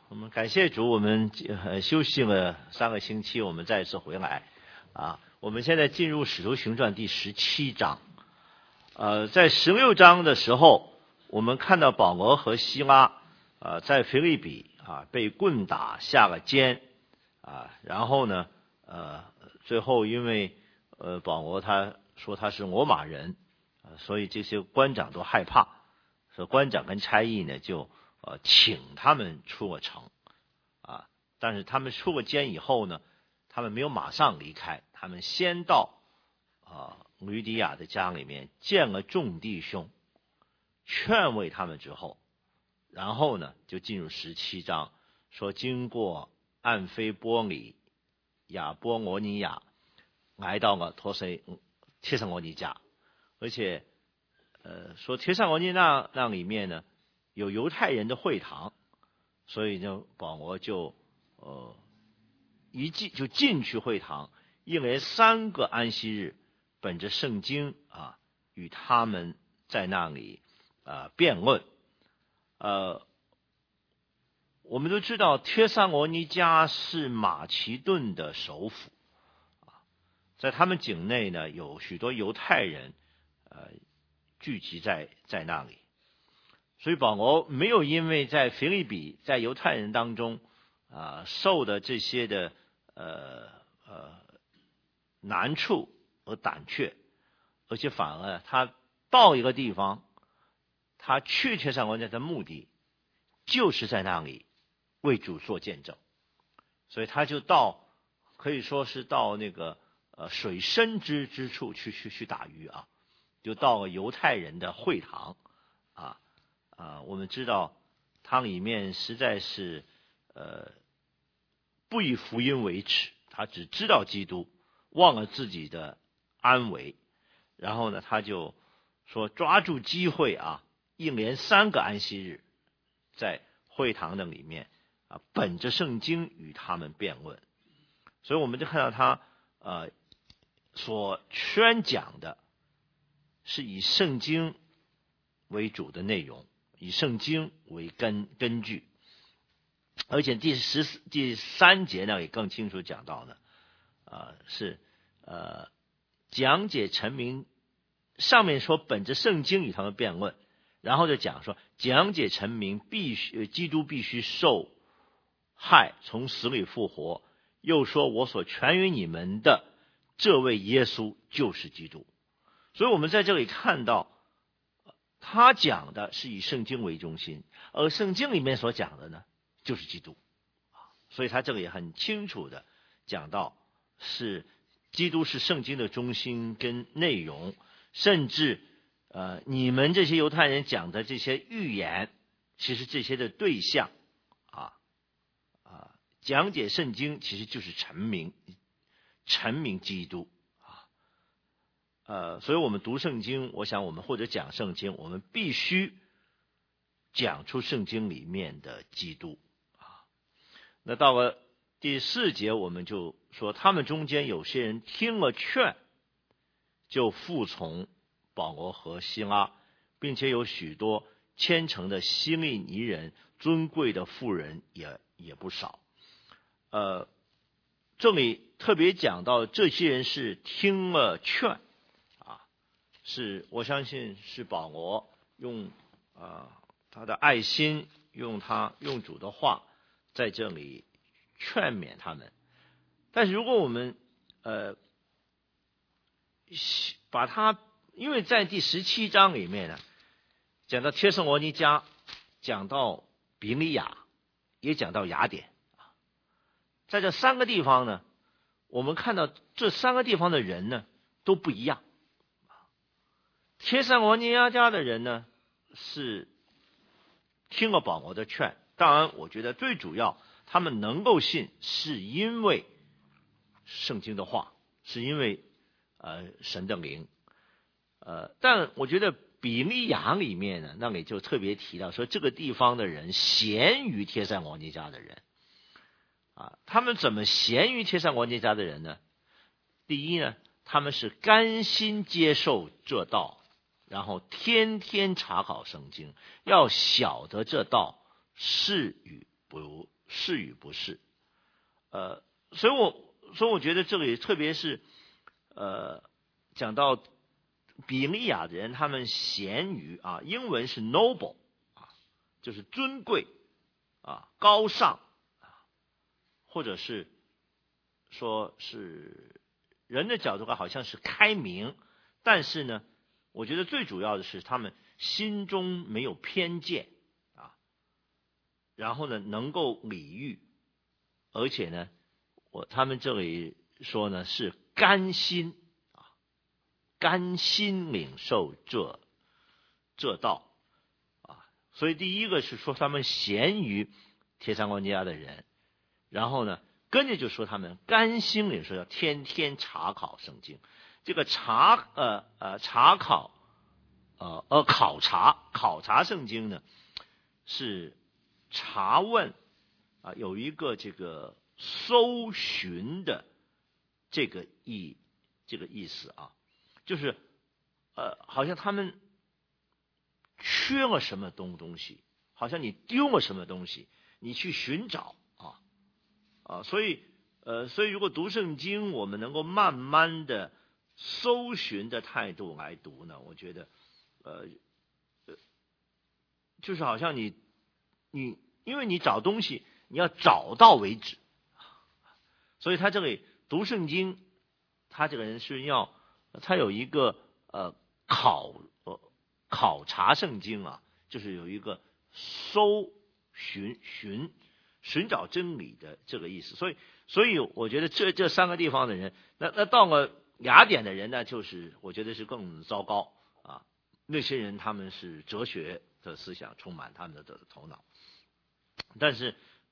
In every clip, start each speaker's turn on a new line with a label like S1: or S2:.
S1: 我们感谢主，我们休息了3个星期，我们再次回来啊。我们现在进入《使徒行传》第17章。在16章的时候，我们看到保罗和西拉在腓立比被棍打下了监然后呢最后因为保罗他说他是罗马人所以这些官长都害怕，所以官长跟差役呢就请他们出了城但是他们出了监以后呢，他们没有马上离开，他们先到吕底亚的家里面见了众弟兄，劝慰他们之后，然后呢就进入17章，说经过暗非波里、亚波罗尼亚，来到了帖撒罗尼迦，而且说帖撒罗尼迦那里面呢有犹太人的会堂，所以呢保罗就进去会堂，一连3个安息日，本着圣经与他们在那里辩论。我们都知道帖撒罗尼迦是马其顿的首府在他们境内呢有许多犹太人聚集在那里，所以保罗没有因为在腓立比在犹太人当中受的这些的难处而胆怯，而且反而他到一个地方，他去帖撒罗尼迦的目的就是在那里为主做见证，所以他就可以说是到那个水深之处去打鱼就到了犹太人的会堂我们知道他里面实在是不以福音为耻，他只知道基督，忘了自己的安危，然后呢他就说抓住机会一连3个安息日在会堂的里面本着圣经与他们辩论，所以我们就看到他所宣讲的是以圣经为主的内容，以圣经为根据，而且第3节呢也更清楚讲到的是讲解陈明，上面说本着圣经与他们辩论，然后就讲说讲解陈明基督必须受害从死里复活，又说我所传于你们的这位耶稣就是基督。所以我们在这里看到他讲的是以圣经为中心，而圣经里面所讲的呢就是基督所以他这里也很清楚的讲到是基督是圣经的中心跟内容，甚至你们这些犹太人讲的这些预言，其实这些的对象讲解圣经其实就是陈明基督所以我们读圣经，我想我们或者讲圣经，我们必须讲出圣经里面的基督那到了第4节，我们就说他们中间有些人听了劝，就服从保罗和西拉，并且有许多虔诚的希利尼人，尊贵的妇人也不少。这里特别讲到这些人是听了劝是我相信是保罗用他的爱心，用主的话在这里劝勉他们。但是如果我们把它，因为在第17章里面呢讲到帖撒罗尼迦，讲到比利亚，也讲到雅典在这3个地方呢，我们看到这3个地方的人呢都不一样。帖撒罗尼迦的人呢是听了保罗的劝，当然我觉得最主要他们能够信是因为圣经的话，是因为神的灵但我觉得比利亚里面呢，那里就特别提到说这个地方的人咸于帖撒罗尼迦的人他们怎么咸于帖撒罗尼迦的人呢？第一呢，他们是甘心接受这道，然后天天查考圣经，要晓得这道是与不是与不是。所以我觉得这里特别是讲到比利亚的人，他们贤于啊，英文是 noble 啊，就是尊贵啊，高尚啊，或者是说是人的角度好像是开明，但是呢，我觉得最主要的是他们心中没有偏见啊，然后呢能够礼遇，而且呢，他们这里说呢是甘心啊，甘心领受这道啊，所以第一个是说他们贤于铁三官家的人，然后呢跟着就说他们甘心领受，要天天查考圣经。这个查考考察圣经呢，是查问啊，有一个这个搜寻的这个意思啊，就是好像他们缺了什么东西，好像你丢了什么东西，你去寻找所以如果读圣经，我们能够慢慢的搜寻的态度来读呢，我觉得就是好像你因为你找东西，你要找到为止，所以他这里读圣经，他这个人是他有一个考察圣经啊，就是有一个寻找真理的这个意思。所以我觉得这三个地方的人，那到了雅典的人呢，就是我觉得是更糟糕啊。那些人他们是哲学的思想充满他们的头脑，但是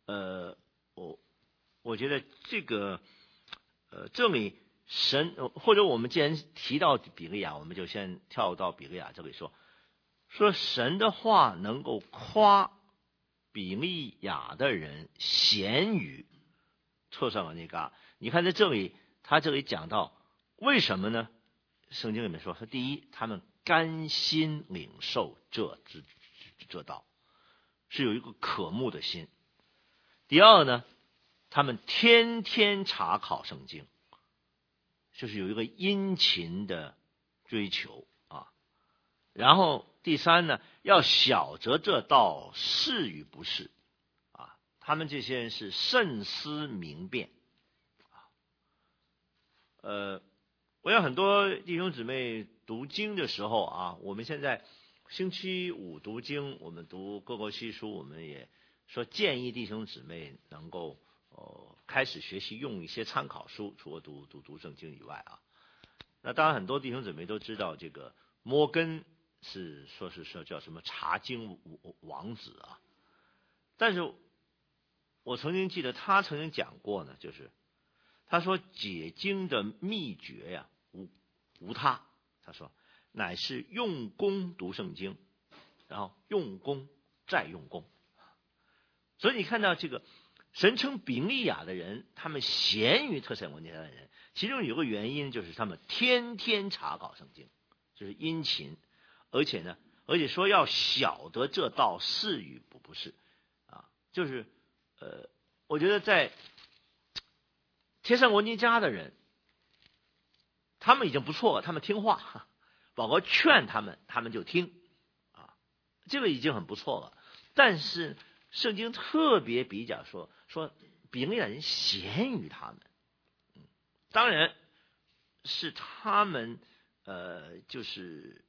S1: 我觉得这个这里神，或者我们既然提到比利亚，我们就先跳到比利亚这里说神的话能够夸比利亚的人贤于特撒罗尼迦。你看在这里，他这里讲到为什么呢？圣经里面说第一，他们甘心领受这道，是有一个渴慕的心。第二呢，他们天天查考圣经，就是有一个殷勤的追求啊。然后第三呢，要晓得这道是与不是啊。他们这些人是慎思明辨我想很多弟兄姊妹读经的时候啊，我们现在星期五读经，我们读哥罗西书，我们也说建议弟兄姊妹能够开始学习用一些参考书，除了读圣经以外啊。那当然很多弟兄姊妹都知道这个摩根是叫什么查经王子啊，但是我曾经记得他曾经讲过呢，就是他说解经的秘诀呀无他，他说乃是用功读圣经，然后用功再用功。所以你看到这个神称比利亚的人，他们贤于特撒罗尼迦的人，其中有个原因就是他们天天查考圣经，就是殷勤，而且说要晓得这道是与不是啊，就是我觉得在帖撒罗尼迦的人，他们已经不错了，他们听话，保罗劝他们就听啊，这个已经很不错了。但是圣经特别比较说比利亚人贤于他们，当然是他们就是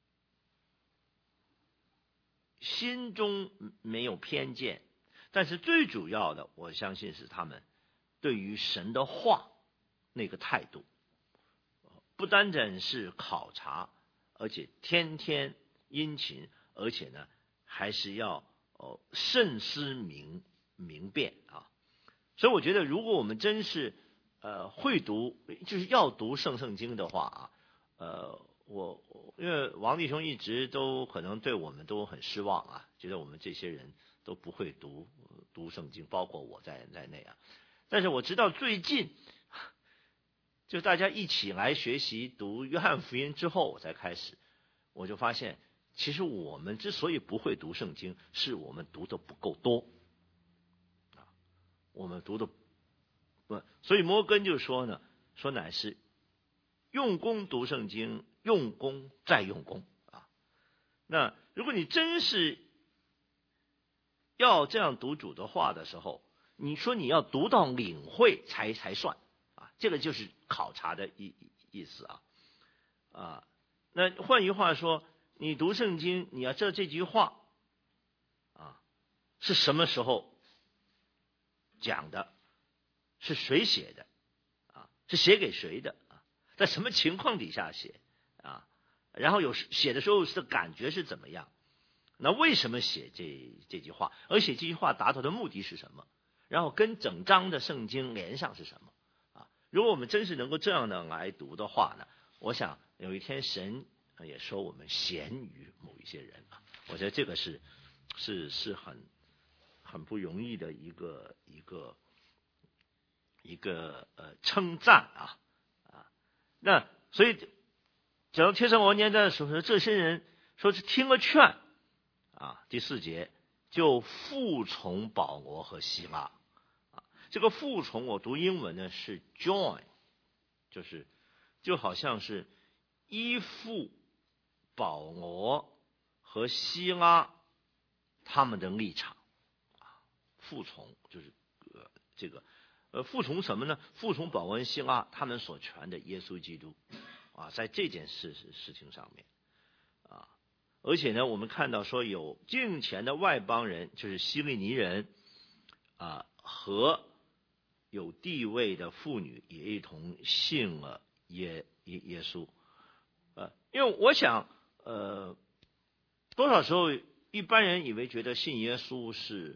S1: 心中没有偏见，但是最主要的，我相信是他们对于神的话那个态度，不单单是考察，而且天天殷勤，而且呢还是要慎思明辨啊。所以我觉得如果我们真是会读，就是要读圣经的话啊，因为王弟兄一直都可能对我们都很失望啊，觉得我们这些人都不会读圣经，包括我在内啊。但是我直到最近，就大家一起来学习读约翰福音之后，我才开始，我就发现其实我们之所以不会读圣经，是我们读的不够多。 读的不，所以摩根就说呢，说乃是用功读圣经，用功再用功啊。那如果你真是要这样读主的话的时候，你说你要读到领会才算啊，这个就是考察的意思啊。那换句话说，你读圣经，你要知道这句话啊是什么时候讲的，是谁写的啊？是写给谁的啊？在什么情况底下写啊？然后写的时候的感觉是怎么样？那为什么写这句话？而写这句话达到的目的是什么？然后跟整章的圣经连上是什么啊？如果我们真是能够这样的来读的话呢，我想有一天神也说我们贤于某一些人啊。我觉得这个是很不容易的一个称赞啊。那所以讲到帖撒罗尼迦的时候，这些人说是听了劝啊，第4节就服从保罗和希拉啊。这个服从我读英文呢是 join， 就好像是依附保罗和希拉他们的立场啊。服从就是这个服从什么呢？服从保罗和希拉他们所传的耶稣基督啊，在这件事情上面啊。而且呢，我们看到说有敬虔的外邦人，就是希利尼人啊，和有地位的妇女也一同信了耶稣。因为我想多少时候一般人以为觉得信耶稣是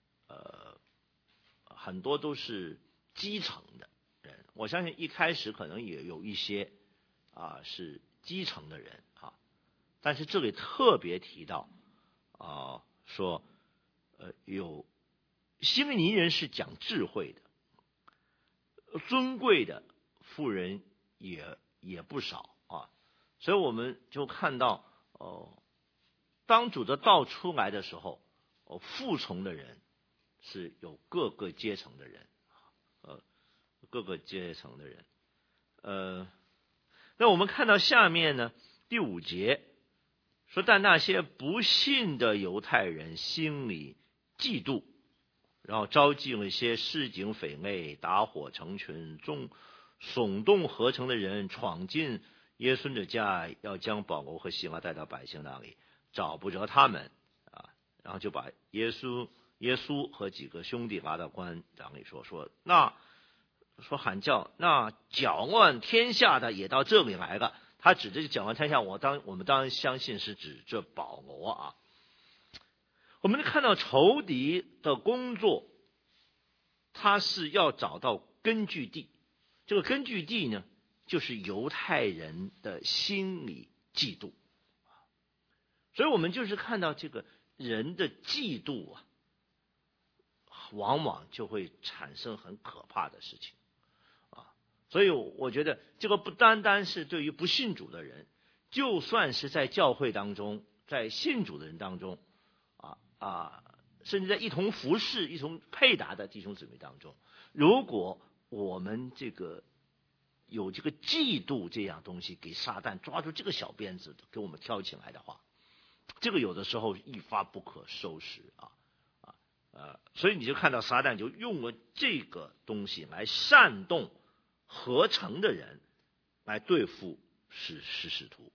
S1: 很多都是基层的人，我相信一开始可能也有一些是基层的人啊。但是这里特别提到说有希利尼人是讲智慧的，尊贵的妇人也不少啊。所以我们就看到当主的道出来的时候，服从的人是有各个阶层的人，各个阶层的人。那我们看到下面呢，第5节说，但那些不信的犹太人心里嫉妒，然后召集了一些市井匪类，打火成群，耸动合成的人闯进耶稣的家，要将保罗和希拉带到百姓那里，找不着他们啊，然后就把耶稣和几个兄弟拉到官长里说那说喊叫，那搅乱天下的也到这里来了。他指这个搅乱天下，我们当然相信是指这保罗啊。我们看到仇敌的工作，他是要找到根据地，这个根据地呢，就是犹太人的心理嫉妒。所以我们就是看到这个人的嫉妒啊，往往就会产生很可怕的事情啊。所以我觉得这个不单单是对于不信主的人，就算是在教会当中，在信主的人当中甚至在一同服侍、一同配搭的弟兄姊妹当中，如果我们有这个嫉妒这样东西，给撒旦抓住这个小鞭子给我们挑起来的话，这个有的时候一发不可收拾所以你就看到撒旦就用了这个东西来煽动合成的人来对付使徒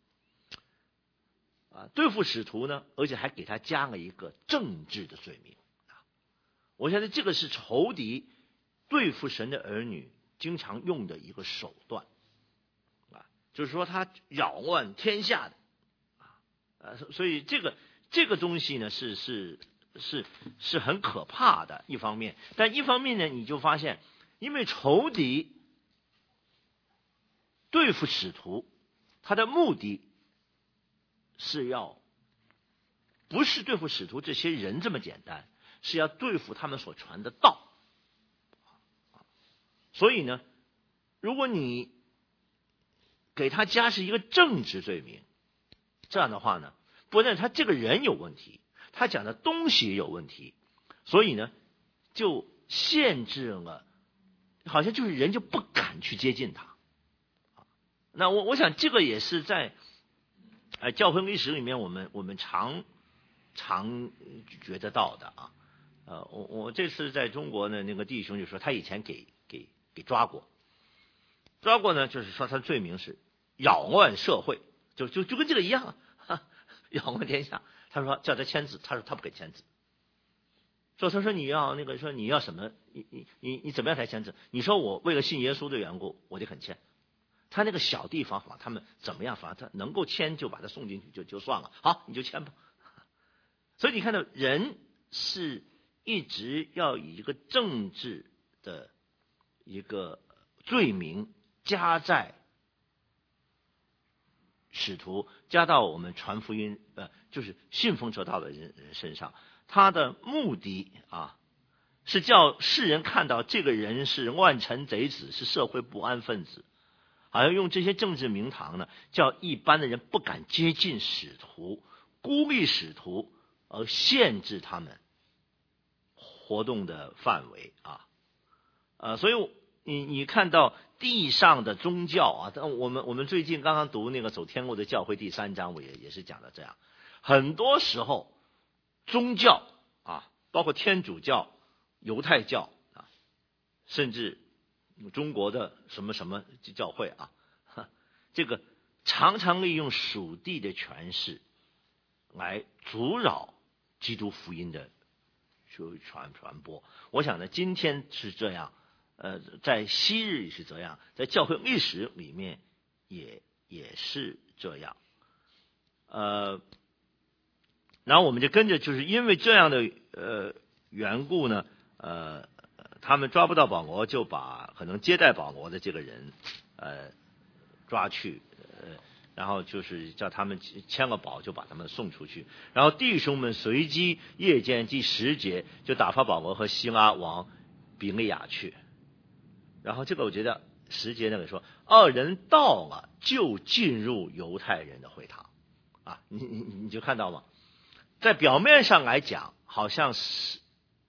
S1: 对付使徒呢，而且还给他加了一个政治的罪名我相信这个是仇敌对付神的儿女经常用的一个手段就是说他扰乱天下的所以这个东西呢是很可怕的一方面，但一方面呢，你就发现，因为仇敌对付使徒，他的目的是不是对付使徒这些人这么简单，是要对付他们所传的道。所以呢，如果你给他加是一个政治罪名，这样的话呢，不但他这个人有问题，他讲的东西也有问题，所以呢，就限制了，好像就是人就不敢去接近他。那我想这个也是在教会历史里面我们常觉得到的啊。我这次在中国呢，那个弟兄就说他以前给抓过呢，就是说他的罪名是扰乱社会，就跟这个一样啊，扰乱天下。他说叫他签字，他说他不给签字。他说你要那个说你要什么，你怎么样才签字？你说我为了信耶稣的缘故，我就肯签。他那个小地方法，他们怎么样法，他能够签就把他送进去就算了，好你就签吧。所以你看到人是一直要以一个政治的一个罪名加在使徒，加到我们传福音就是信奉这道的人身上。他的目的啊，是叫世人看到这个人是乱臣贼子，是社会不安分子，好像用这些政治名堂呢，叫一般的人不敢接近使徒，孤立使徒，而限制他们活动的范围啊。所以你看到地上的宗教啊，我们最近刚刚读那个走天路的教会第3章，我也是讲的这样。很多时候宗教啊，包括天主教、犹太教啊，甚至中国的什么教会啊，这个常常利用属地的权势来阻扰基督福音的传播。我想呢，今天是这样，在昔日是这样，在教会历史里面也是这样。然后我们就跟着，就是因为这样的缘故呢，他们抓不到保罗，就把可能接待保罗的这个人抓去，然后就是叫他们签了保，就把他们送出去。然后弟兄们随即夜间第10节就打发保罗和希拉往比利亚去。然后这个我觉得10节那个说，2人到了就进入犹太人的会堂啊，你就看到吗？在表面上来讲，好像是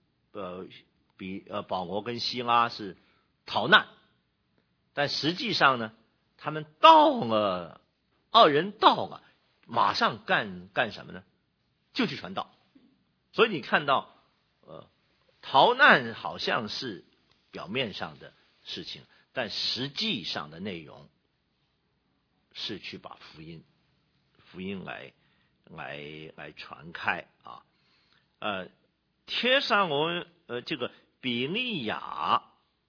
S1: 保罗跟希拉是逃难，但实际上呢，他们2人到了，马上干什么呢？就去传道。所以你看到逃难好像是表面上的事情，但实际上的内容是去把福音来传开啊。帖撒罗这个比利亚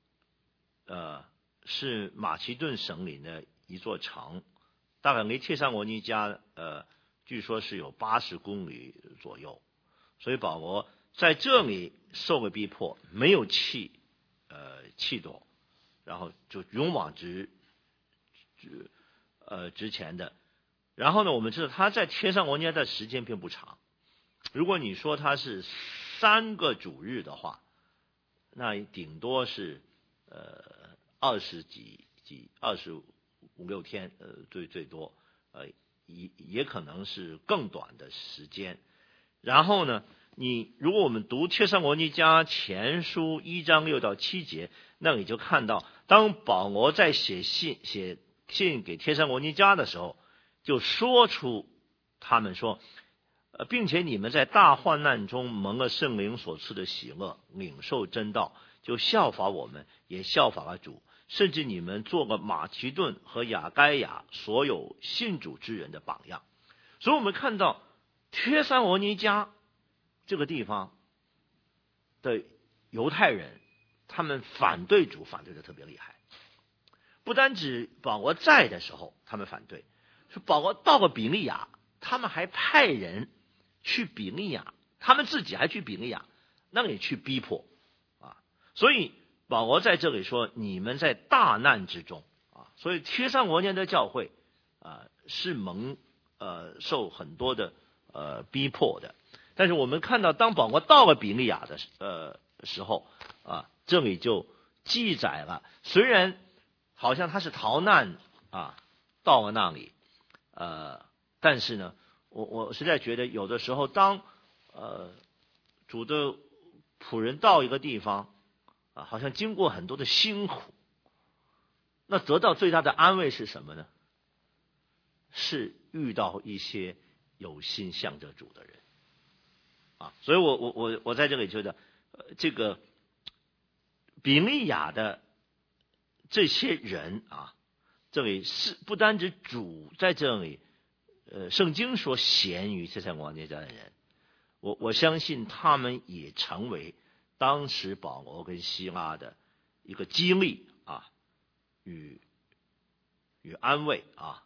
S1: 是马其顿省里的一座城，大概离帖撒罗尼迦据说是有80公里左右。所以保罗在这里受了逼迫，没有气躲，然后就勇往直前的。然后呢，我们知道他在帖撒罗尼迦的时间并不长。如果你说他是3个主日的话，那顶多是25、25、26天，最多，也可能是更短的时间。然后呢，如果我们读帖撒罗尼迦前书1章6到7节，那你就看到，当保罗在写信给帖撒罗尼迦的时候，就说出他们说，并且你们在大患难中蒙了圣灵所赐的喜乐，领受真道，就效法我们，也效法了主，甚至你们做了马其顿和亚该亚所有信主之人的榜样。所以我们看到帖撒罗尼迦这个地方的犹太人，他们反对主反对的特别厉害。不单指保罗在的时候他们反对，说保罗到了比利亚，他们还派人去比利亚，他们自己还去比利亚那里去逼迫啊。所以保罗在这里说，你们在大难之中啊。所以帖撒罗尼迦的教会是受很多的逼迫的。但是我们看到，当保罗到了比利亚的时候啊，这里就记载了，虽然好像他是逃难啊到了那里，但是呢，我实在觉得有的时候，当主的仆人到一个地方， 啊，好像经过很多的辛苦，那得到最大的安慰是什么呢？是遇到一些有心向着主的人啊。所以我在这里觉得，这个比利亚的这些人啊，这里是不单指主在这里，圣经说贤于这三个王家的人，我相信他们也成为当时保罗跟希拉的一个激励啊，与安慰啊。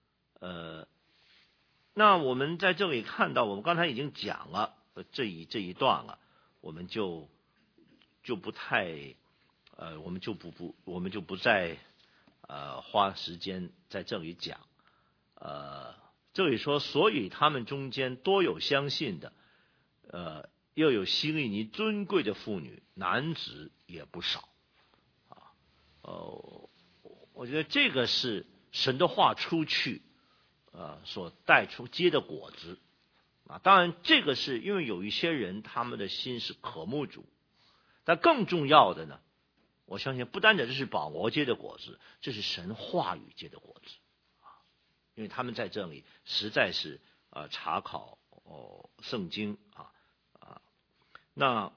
S1: 那我们在这里看到，我们刚才已经讲了这一段了，我们就不太我们就不再花时间在这里讲。这里说，所以他们中间多有相信的，又有希利尼尊贵的妇女，男子也不少啊。我觉得这个是神的话出去所带出结的果子啊。当然这个是因为有一些人他们的心是渴慕主，但更重要的呢，我相信不单单这是保罗结的果子，这是神话语结的果子啊。因为他们在这里实在是查考圣经啊。那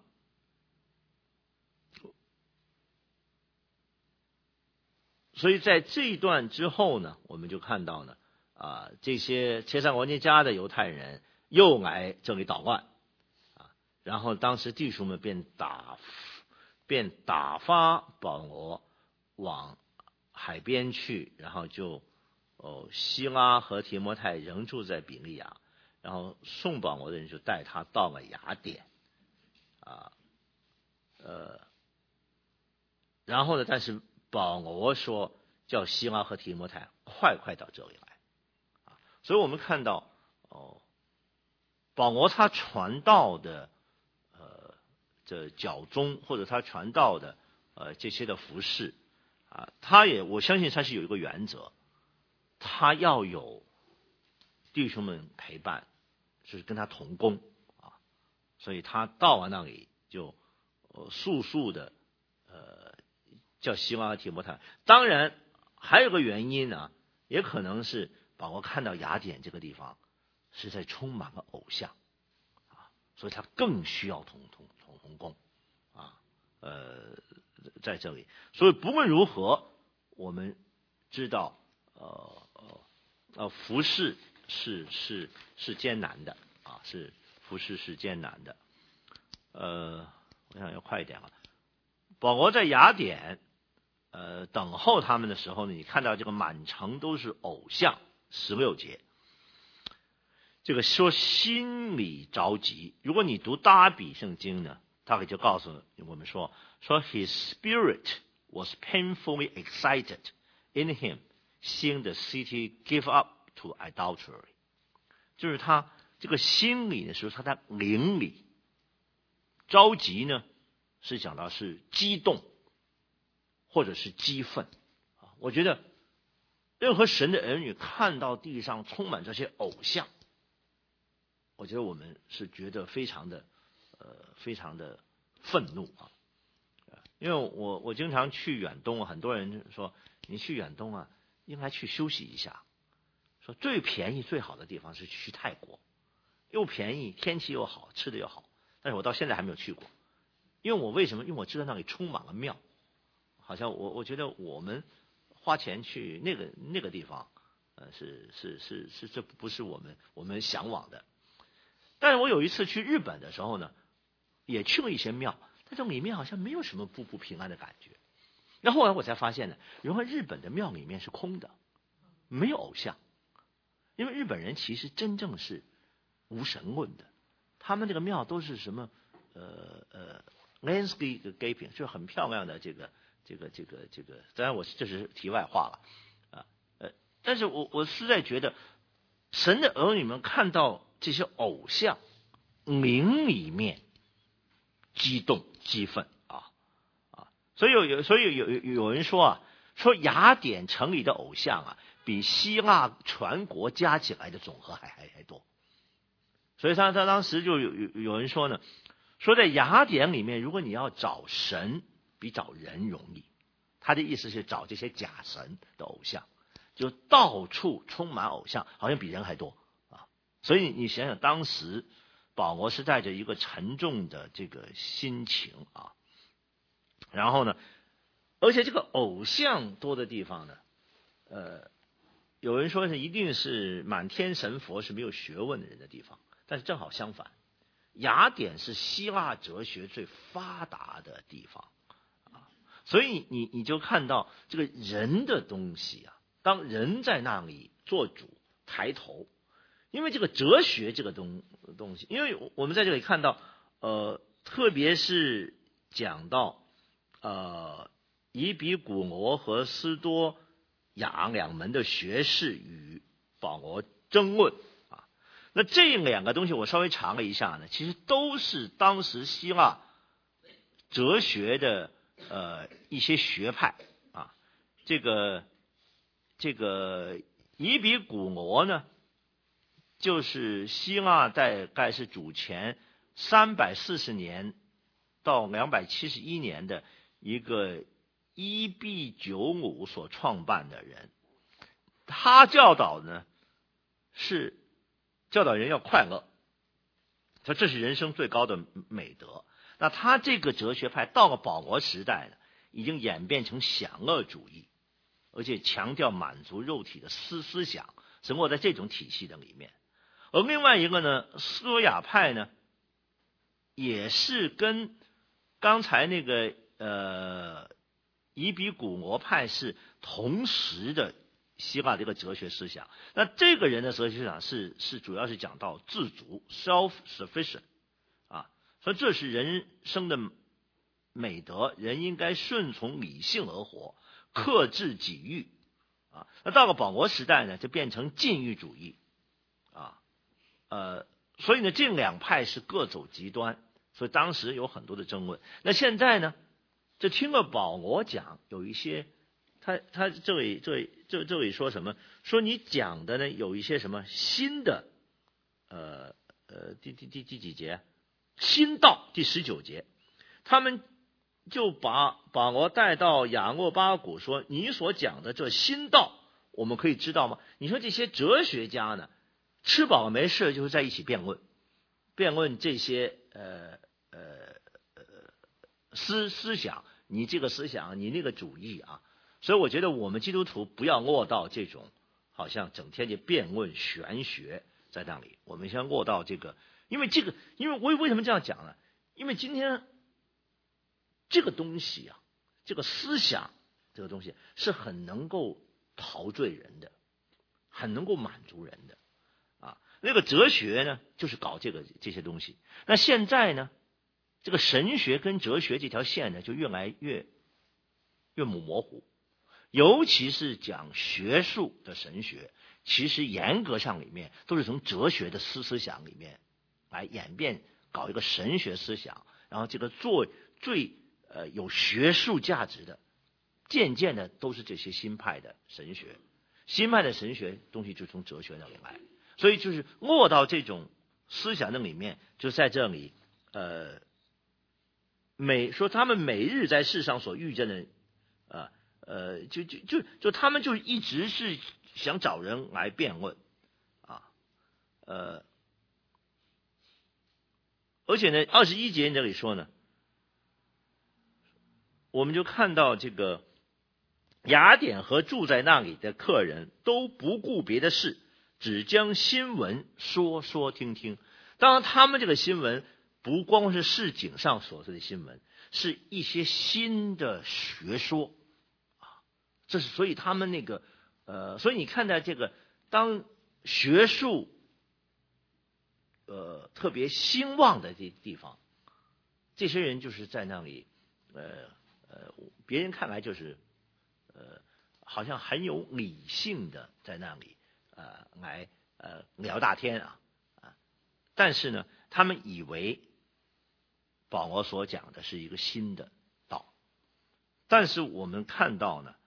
S1: 所以在这一段之后呢，我们就看到呢这些切散王家的犹太人又来这里捣乱啊，然后当时弟兄们便打发保罗往海边去，然后就希拉和提摩太仍住在比利亚，然后送保罗的人就带他到了雅典然后呢，但是保罗说叫希拉和提摩太快到这里来啊。所以我们看到保罗他传道的这教宗，或者他传道的这些的服事啊，我相信他是有一个原则，他要有弟兄们陪伴，就是跟他同工啊。所以他到了那里就速的叫希拉和提摩太。当然还有个原因呢，也可能是保罗看到雅典这个地方实在充满了偶像啊，所以他更需要同工啊。在这里，所以不论如何，我们知道服事是艰难的啊，服事是艰难的。我想要快一点了。保罗在雅典等候他们的时候呢，你看到这个满城都是偶像，16节。这个说心里着急，如果你读大比圣经呢，他就告诉我们说 his spirit was painfully excited in him, seeing the city give up to idolatry。 就是他这个心里的时候，他在灵里着急呢，是讲到是激动或者是激愤啊。我觉得任何神的儿女看到地上充满这些偶像，我觉得我们是觉得非常的愤怒啊。因为我经常去远东，很多人说你去远东啊，应该去休息一下。说最便宜最好的地方是去泰国，又便宜，天气又好，吃的又好。但是我到现在还没有去过，因为为什么？因为我知道那里充满了庙，好像我觉得我们花钱去那个地方，这不是我们向往的。但是我有一次去日本的时候呢，也去了一些庙，但是里面好像没有什么不平安的感觉。那后来我才发现呢，原来日本的庙里面是空的，没有偶像，因为日本人其实真正是无神论的，他们这个庙都是什么landscaping， 就是很漂亮的这个，当然这是题外话了啊。但是我实在觉得神的儿女们看到这些偶像，灵里面激动激愤啊。所以有人说说雅典城里的偶像啊，比希腊全国加起来的总和还多。所以他当时就有人说呢，说在雅典里面，如果你要找神， 比找人容易。他的意思是找这些假神的偶像，就到处充满偶像，好像比人还多啊。所以你想想，当时保罗是带着一个沉重的这个心情啊，然后呢，而且这个偶像多的地方呢，有人说是一定是满天神佛是没有学问的人的地方，但是正好相反，雅典是希腊哲学最发达的地方啊，所以你就看到这个人的东西啊，当人在那里做主抬头，因为这个哲学这个东西，因为我们在这里看到特别是讲到以比古罗和斯多亚两门的学士与保罗争论啊，那这两个东西我稍微查了一下呢，其实都是当时希腊哲学的一些学派啊，这个以比古罗呢，就是希腊大概是主前340年到271年的一个伊壁鸠鲁所创办的人，他教导呢是教导人要快乐，说这是人生最高的美德。那他这个哲学派到了保罗时代呢，已经演变成享乐主义，而且强调满足肉体的思想，生活在这种体系的里面。而另外一个呢，斯多亚派呢，也是跟刚才那个以比古罗派是同时的希腊的一个哲学思想。那这个人的哲学思想是主要是讲到自足 self-sufficient 啊，说这是人生的美德，人应该顺从理性而活，克制己欲啊。那到了保罗时代呢，就变成禁欲主义啊。所以呢，这两派是各走极端，所以当时有很多的争论。那现在呢，就听了保罗讲，有一些他这里说什么？说你讲的呢有一些什么新的第几节？新道第19节，他们就把保罗带到亚诺巴谷，说你所讲的这新道，我们可以知道吗？你说这些哲学家呢，吃饱了没事就是在一起辩论这些思想，你这个思想，你那个主义啊。所以我觉得我们基督徒不要落到这种好像整天就辩论玄学在那里，我们先落到这个，因为我为什么这样讲呢？因为今天这个东西啊，这个思想这个东西是很能够陶醉人的，很能够满足人的啊。那个哲学呢，就是搞这些东西。那现在呢，这个神学跟哲学这条线呢，就越来越模糊。尤其是讲学术的神学，其实严格上里面都是从哲学的思想里面来演变，搞一个神学思想，然后这个做最有学术价值的，渐渐的都是这些新派的神学。新派的神学东西就从哲学那里来，所以就是落到这种思想的里面，就在这里说他们每日在世上所遇见的就他们就一直是想找人来辩论啊，而且呢，21节这里说呢，我们就看到这个雅典和住在那里的客人都不顾别的事，只将新闻说听听。当然，他们这个新闻不光是市井上所说的新闻，是一些新的学说。这是所以他们那个所以你看到这个当学术特别兴旺的地方，这些人就是在那里别人看来就是好像很有理性的在那里来聊大天啊，但是呢，他们以为保罗所讲的是一个新的道，但是我们看到呢。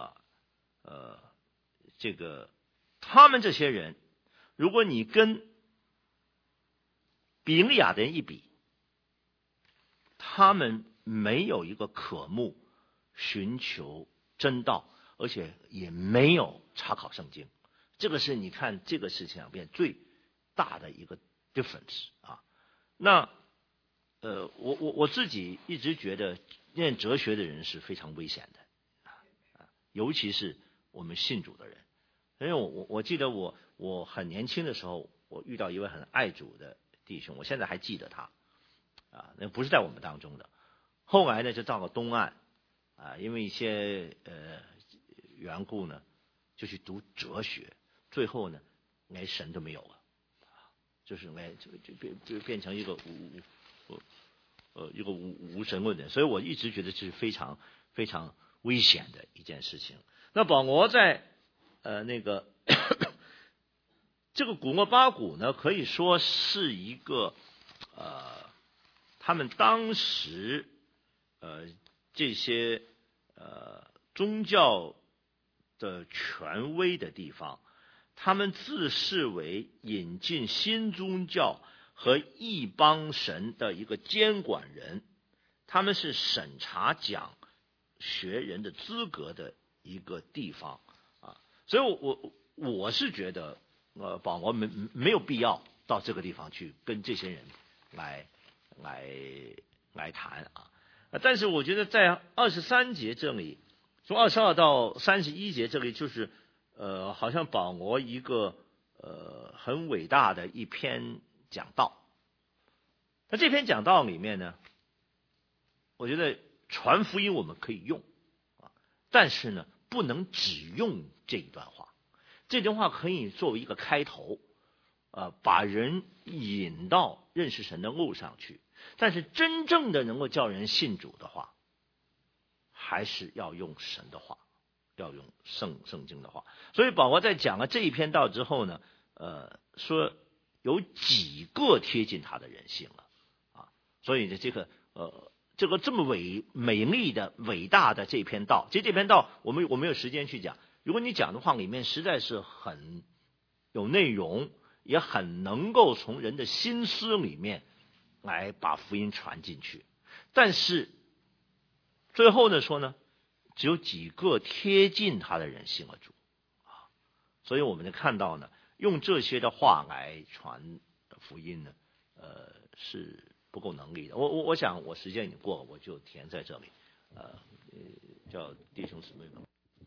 S1: 这个他们这些人，如果你跟比利亚的人一比，他们没有一个渴慕寻求真道，而且也没有查考圣经。这个是你看这个事情上边最大的一个 difference 啊。那我自己一直觉得念哲学的人是非常危险的尤其是我们信主的人。因为我记得我很年轻的时候，我遇到一位很爱主的弟兄，我现在还记得他那不是在我们当中的。后来呢就到了东岸因为一些缘故呢，就去读哲学，最后呢连神都没有了就是就变成一个无神论的。所以我一直觉得这是非常非常危险的一件事情。那保罗在这个古莫巴谷呢，可以说是一个他们当时这些宗教的权威的地方，他们自视为引进新宗教和异邦神的一个监管人，他们是审查讲学人的资格的一个地方所以我是觉得保罗没有必要到这个地方去跟这些人来谈但是我觉得在23节这里，从22到31节这里，就是好像保罗一个很伟大的一篇讲道。那这篇讲道里面呢，我觉得传福音我们可以用但是呢不能只用这一段话。这段话可以作为一个开头把人引到认识神的路上去，但是真正的能够叫人信主的话，还是要用神的话，要用圣经的话。所以保罗在讲了这一篇道之后呢说有几个贴近他的人性了所以呢这个这么美丽的伟大的这篇道，其实这篇道我没有时间去讲，如果你讲的话里面实在是很有内容，也很能够从人的心思里面来把福音传进去。但是最后呢说呢，只有几个贴近他的人信了主所以我们就看到呢，用这些的话来传福音呢是不够能力的。我想我时间已经过了，我就填在这里叫弟兄姊妹们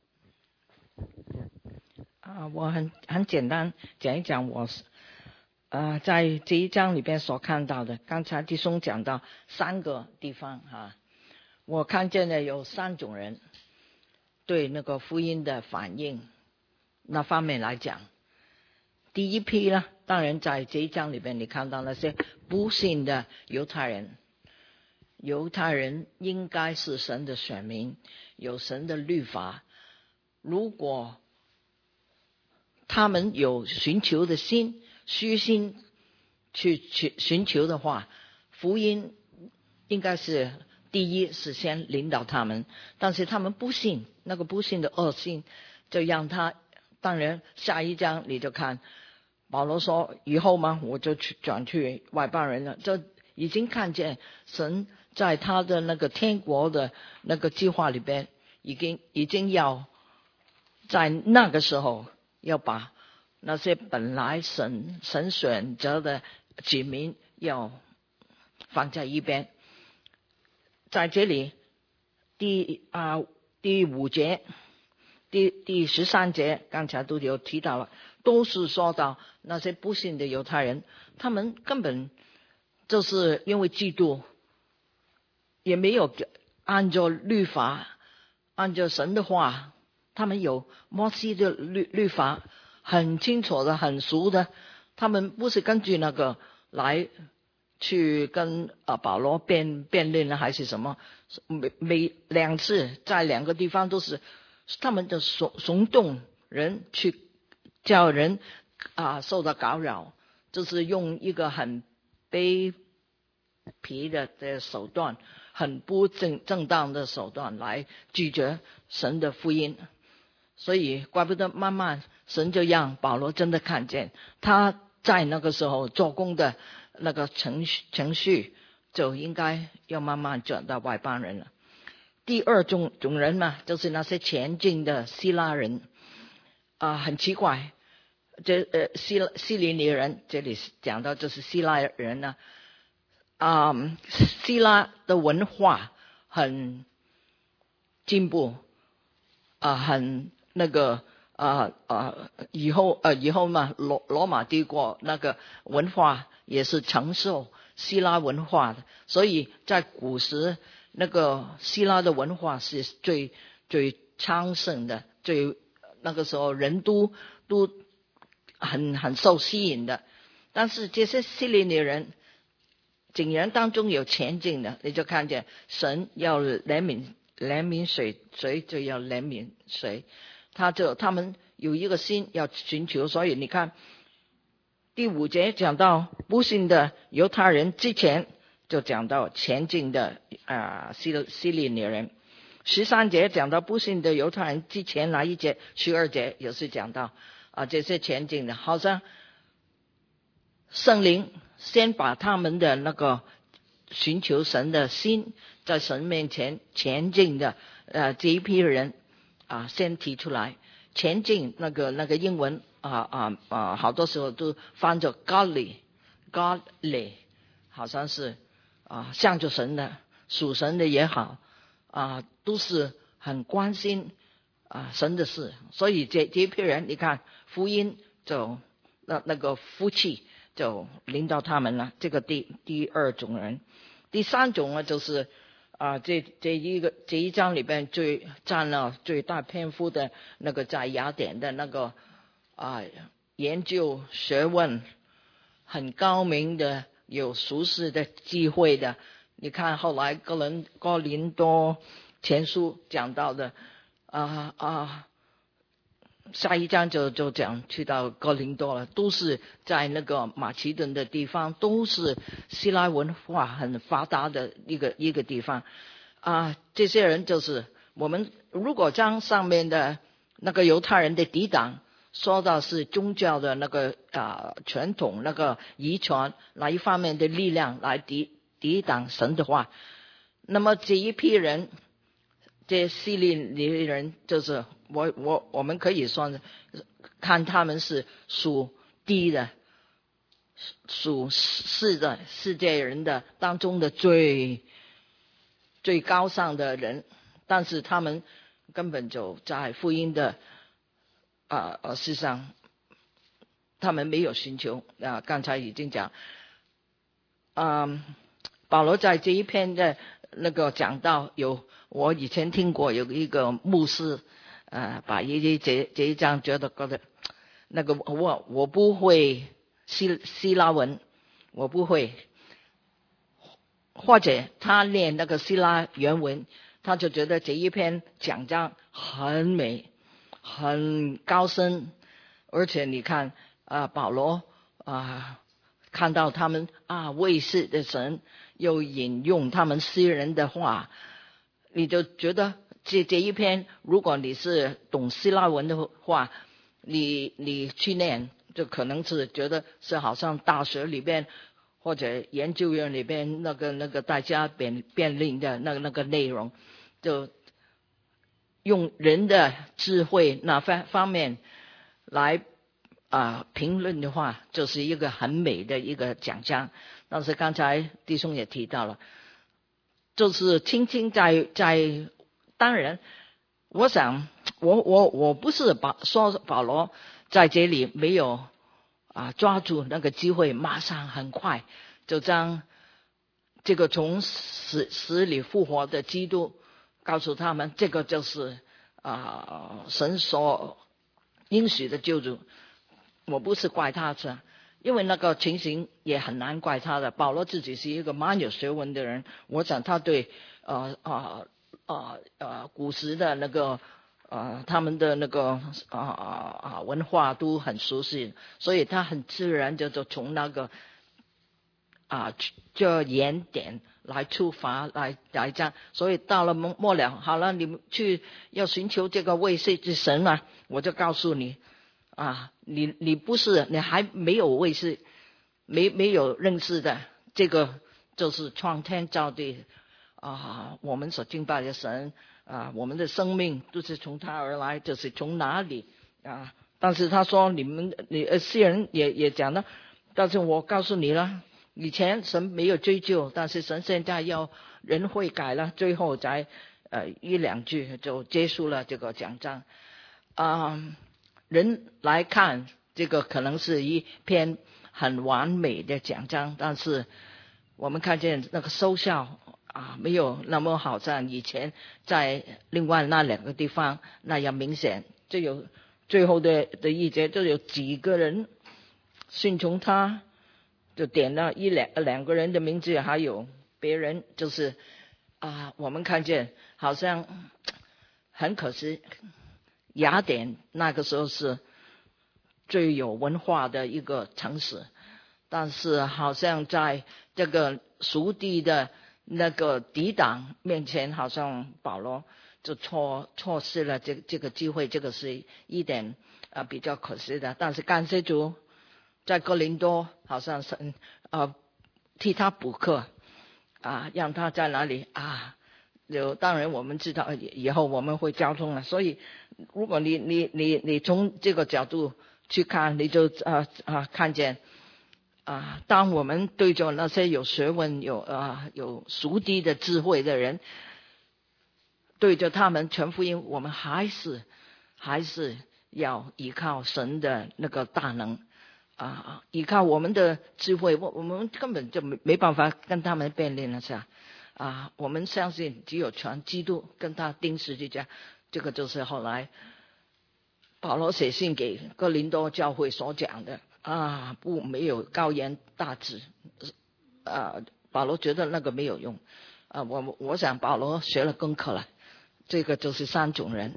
S2: 我很简单讲一讲我在这一章里边所看到的。刚才弟兄讲到3个地方我看见了有3种人对那个福音的反应那方面来讲。第一批呢，当然在这一章里边你看到那些不信的犹太人。犹太人应该是神的选民，有神的律法，如果他们有寻求的心，虚心去寻求的话，福音应该是第一是先领导他们。但是他们不信，那个不信的恶性就让他，当然下一章你就看保罗说以后嘛，我就转去外邦人了，就已经看见神在他的那个天国的那个计划里边已经要在那个时候要把那些本来神选择的子民要放在一边。在这里第5节第13节刚才都有提到了，都是说到那些不信的犹太人，他们根本就是因为嫉妒，也没有按照律法，按照神的话，他们有摩西的律法很清楚的很熟的，他们不是根据那个来去跟保罗辩论了还是什么，每2次在2个地方都是他们的怂动人去叫人受到干扰，就是用一个很卑鄙的手段，很不正当的手段来拒绝神的福音。所以怪不得慢慢神就让保罗真的看见他在那个时候做工的那个程序就应该要慢慢转到外邦人了。第二种人嘛，就是那些前进的希腊人很奇怪，希利尼人，这里讲到就是希腊人呢，希腊的文化很进步，很那个以后嘛，罗马帝国那个文化也是承受希腊文化的，所以在古时那个希腊的文化是最昌盛的，那个时候人都很受吸引的。但是这些希利尼人竟然当中有前进的，你就看见神要怜悯谁就要怜悯谁，他们有一个心要寻求。所以你看第5节讲到不信的犹太人之前，就讲到前进的希利尼人。13节讲到不信的犹太人之前，哪一节？12节也是讲到这些前进的，好像圣灵先把他们的那个寻求神的心，在神面前前进的这一批人先提出来。前进那个英文好多时候都翻作 godly， 好像是向着神的属神的也好都是很关心神的事。所以这一批人，你看福音就那个福气就领到他们了。这个第二种人。第3种呢，就是这一章里边占了最大篇幅的那个在雅典的那个研究学问很高明的，有属世的机会的。你看后来哥林多前书讲到的下一章就讲去到哥林多了，都是在那个马其顿的地方，都是希腊文化很发达的一个地方这些人就是我们如果将上面的那个犹太人的抵挡说到是宗教的那个传统，那个遗传哪一方面的力量来抵挡神的话，那么这一批人，这希利尼人，就是我们可以说看他们是属低的，属世界人的当中的最高尚的人，但是他们根本就在福音的事上他们没有寻求刚才已经讲保罗在这一篇的那个讲到，我以前听过有一个牧师把这一章觉得那个我不会希腊文，我不会，或者他念那个希腊原文，他就觉得这一篇讲章很美很高深。而且你看保罗看到他们卫士的神又引用他们诗人的话，你就觉得这一篇如果你是懂希腊文的话，你去念就可能是觉得是好像大学里边或者研究院里边那个大家辩论的那个内容，就用人的智慧那方面来评论的话，就是一个很美的一个讲章。但是刚才弟兄也提到了，就是轻轻在当然我想我不是说保罗在这里没有抓住那个机会，马上很快就将这个从死里复活的基督告诉他们，这个就是神所应许的救主。我不是怪他是，因为那个情形也很难怪他的。保罗自己是一个蛮有学问的人，我想他对古时的那个他们的那个文化都很熟悉，所以他很自然就从那个这原点来出发来讲。所以到了末了，好了，你们去要寻求这个未识之神啊，我就告诉你你不是，你还没有未识，没有认识的这个就是创天造地我们所敬拜的神我们的生命都是从他而来，就是从哪里但是他说诗人也讲了，但是我告诉你了，以前神没有追究，但是神现在要人悔改了，最后才一两句就结束了这个讲章。人来看这个可能是一篇很完美的讲章，但是我们看见那个收效没有那么好像以前在另外那两个地方那样明显。就有最后的一节，就有几个人顺从他，就点了两个人的名字，还有别人，就是我们看见好像很可惜，雅典那个时候是最有文化的一个城市，但是好像在这个属地的那个抵挡面前，好像保罗就错失了这个机会，这个是一点比较可惜的。但是感谢主，在哥林多好像是替他补课让他在哪里当然我们知道以后我们会交通了，所以如果你从这个角度去看，你就看见当我们对着那些有学问有属地的智慧的人，对着他们传福音，我们还是要依靠神的那个大能依靠我们的智慧，我们根本就没办法跟他们辩论了，是吧？我们相信只有传基督，跟他钉十字架。这个就是后来保罗写信给哥林多教会所讲的没有高言大志保罗觉得那个没有用我想保罗学了功课了。这个就是三种人。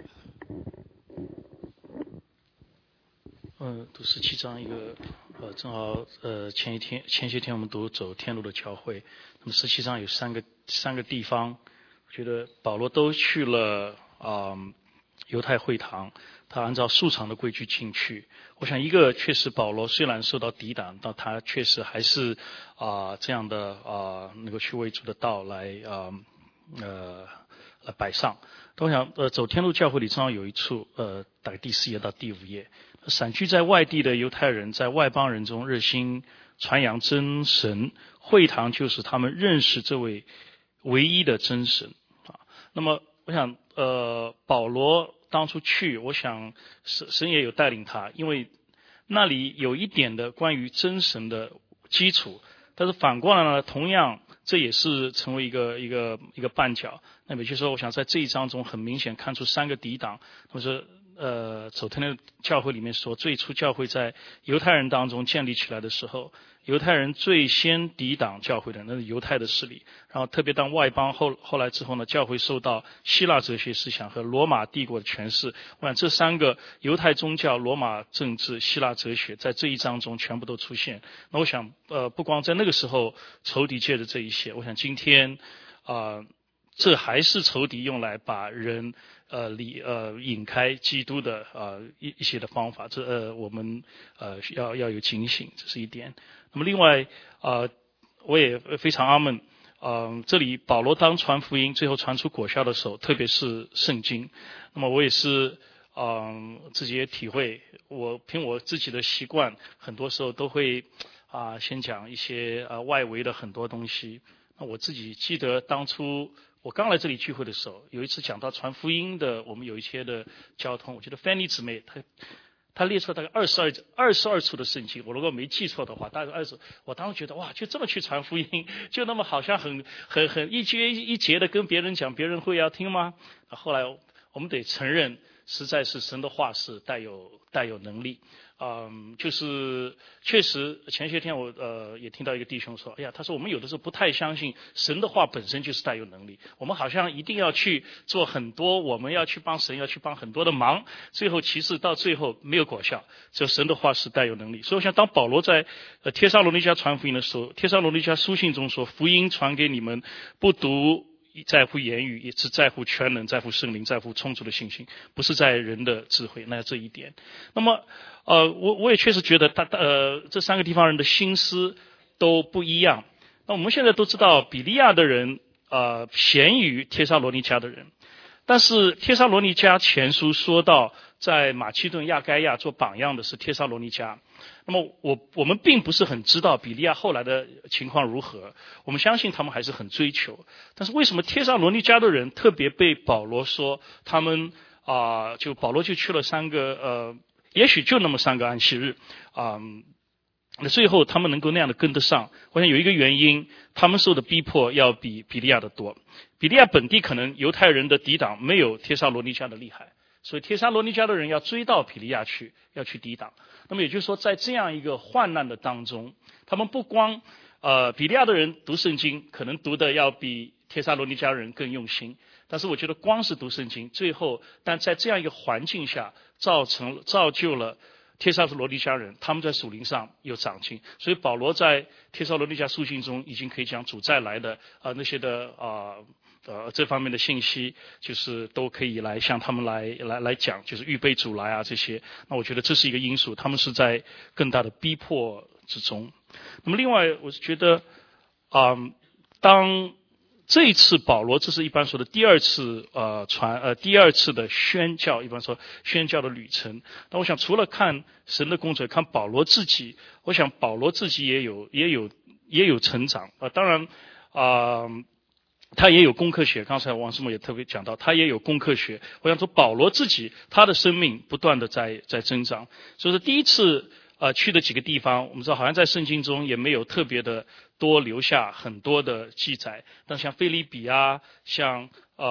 S3: 读17章一个正好前些天我们读走天路的教会，那么17章有三个地方，我觉得保罗都去了犹太会堂，他按照素常的规矩进去。我想一个确实保罗虽然受到抵挡，但他确实还是这样的能够去为主的道来摆上。我想走天路教会里正好有一处大概第4页到第5页，散居在外地的犹太人在外邦人中热心传扬真神，会堂就是他们认识这位唯一的真神那么我想保罗当初去，我想神也有带领他，因为那里有一点的关于真神的基础，但是反过来呢，同样这也是成为一个绊脚。那么也就是说，我想在这一章中很明显看出3个抵挡。那么说走天路教会里面说，最初教会在犹太人当中建立起来的时候，犹太人最先抵挡教会的那是犹太的势力，然后特别当外邦后来之后呢，教会受到希腊哲学思想和罗马帝国的诠释。我想这3个犹太宗教、罗马政治、希腊哲学在这一章中全部都出现。那我想不光在那个时候仇敌借着这一些，我想今天这还是仇敌用来把人引开基督的一些的方法，这我们要有警醒，这是一点。那么另外我也非常阿们这里保罗当传福音最后传出果效的时候，特别是圣经，那么我也是自己也体会，凭我自己的习惯，很多时候都会先讲一些外围的很多东西。那我自己记得当初我刚来这里聚会的时候，有一次讲到传福音的，我们有一些的交通，我觉得 Fanny 姊妹她列出了大概22处的圣经，我如果没记错的话，大概20。我当时觉得哇，就这么去传福音，就那么好像很一节一节的跟别人讲，别人会要听吗？后来我们得承认，实在是神的话是带有能力。就是确实前些天我也听到一个弟兄说，哎呀，他说我们有的时候不太相信神的话本身就是带有能力，我们好像一定要去做很多，我们要去帮神，要去帮很多的忙，最后其实到最后没有果效，只有神的话是带有能力。所以我想当保罗在帖撒罗尼迦传福音的时候，帖撒罗尼迦书信中说，福音传给你们不独在乎言语，也是在乎全能，在乎圣灵，在乎充足的信心，不是在人的智慧。那这一点，那么我也确实觉得这3个地方人的心思都不一样。 那我们现在都知道，比利亚的人贤于帖撒罗尼迦的人，但是帖撒罗尼迦前书说到，在马其顿亚该亚做榜样的是帖撒罗尼迦。那么我们并不是很知道比利亚后来的情况如何，我们相信他们还是很追求。但是为什么帖撒罗尼迦的人特别被保罗说他们就保罗就去了3个也许就那么3个安息日那最后他们能够那样的跟得上，我想有一个原因，他们受的逼迫要比比利亚的多。比利亚本地可能犹太人的抵挡没有帖撒罗尼迦的厉害，所以帖撒罗尼迦的人要追到比利亚去，要去抵挡。那么也就是说，在这样一个患难的当中，他们不光比利亚的人读圣经可能读的要比帖撒罗尼迦人更用心，但是我觉得光是读圣经，最后但在这样一个环境下造就了帖撒罗尼迦人，他们在属灵上有长进。所以保罗在帖撒罗尼迦书信中已经可以讲主再来的那些的这方面的信息，就是都可以来向他们来讲，就是预备主来这些。那我觉得这是一个因素，他们是在更大的逼迫之中。那么另外我是觉得当这一次保罗，这是一般说的第二次第二次的宣教，一般说宣教的旅程。那我想除了看神的工作，看保罗自己，我想保罗自己也有成长当然他也有功课学，刚才王师母也特别讲到，他也有功课学。我想说保罗自己他的生命不断的在增长。所以说第一次去的几个地方，我们知道好像在圣经中也没有特别的多留下很多的记载，但像腓立比像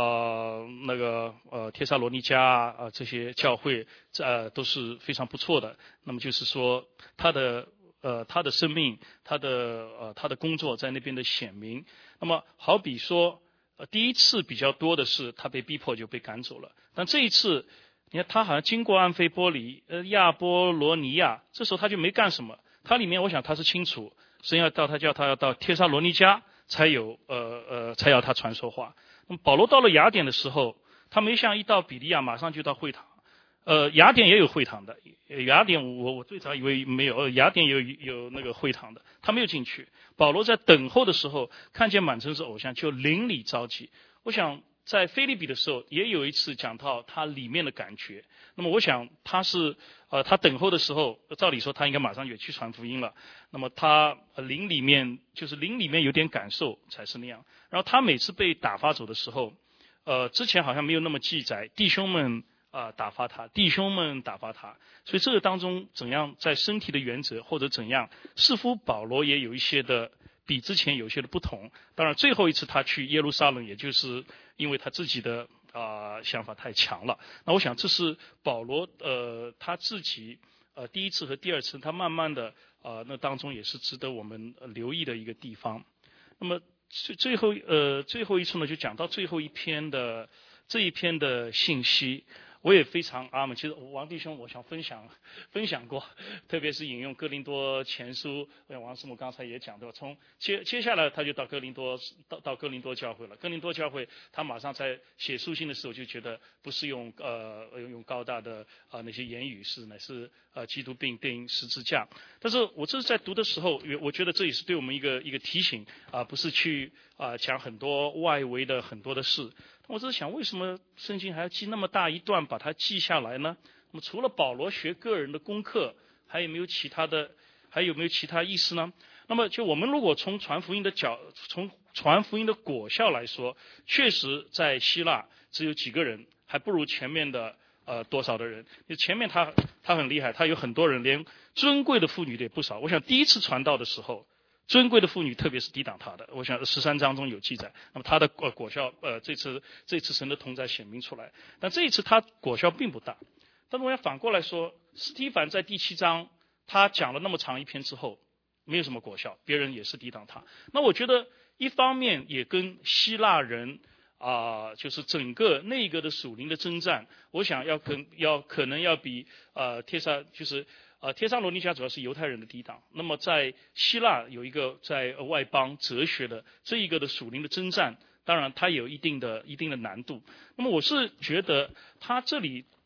S3: 帖撒罗尼迦这些教会都是非常不错的。那么就是说他的生命，他的工作在那边的显明。那么好比说第一次比较多的是他被逼迫就被赶走了，但这一次你看他好像经过安菲波里亚波罗尼亚，这时候他就没干什么。他里面我想他是清楚神叫他要到帖撒罗尼迦才要他传说话。那么保罗到了雅典的时候，他没像一到比利亚马上就到会堂。雅典也有会堂的，雅典我最早以为没有，雅典有那个会堂的，他没有进去。保罗在等候的时候看见满城是偶像，就邻里着急。我想在腓立比的时候也有一次讲到他里面的感觉。那么我想他他等候的时候，照理说他应该马上就去传福音了。那么他灵里面有点感受才是那样。然后他每次被打发走的时候，之前好像没有那么记载，弟兄们打发他，所以这个当中怎样在身体的原则或者怎样，似乎保罗也有一些的比之前有些的不同。当然最后一次他去耶路撒冷，也就是因为他自己的想法太强了。那我想这是保罗他自己第一次和第二次他慢慢的那当中也是值得我们留意的一个地方。那么最后一次呢，就讲到最后这一篇的信息，我也非常阿门。其实王弟兄我想分享过，特别是引用哥林多前书，王师母刚才也讲到，从接下来他就到哥林多教会了。哥林多教会他马上在写书信的时候就觉得不是用高大的那些言语，乃是基督并钉十字架。但是我这是在读的时候，我觉得这也是对我们一个提醒不是去讲很多外围的很多的事。我只是想，为什么圣经还要记那么大一段把它记下来呢？那么除了保罗学个人的功课，还有没有其他意思呢？那么就我们如果从传福音的果效来说，确实在希腊只有几个人，还不如前面的多少的人。前面他很厉害，他有很多人，连尊贵的妇女的也不少。我想第一次传道的时候，尊贵的妇女特别是抵挡他的，我想13章中有记载。那么他的果效这次神的同在显明出来，但这一次他果效并不大。但是我要反过来说，司提反在第7章他讲了那么长一篇之后没有什么果效，别人也是抵挡他。那我觉得一方面也跟希腊人就是整个内阁的属灵的征战，我想可能要比帖撒罗尼迦主要是犹太人的抵挡，那么在希腊有一个在外邦哲学的这一个的属灵的征战，当然它有一定的难度。那么我是觉得他这里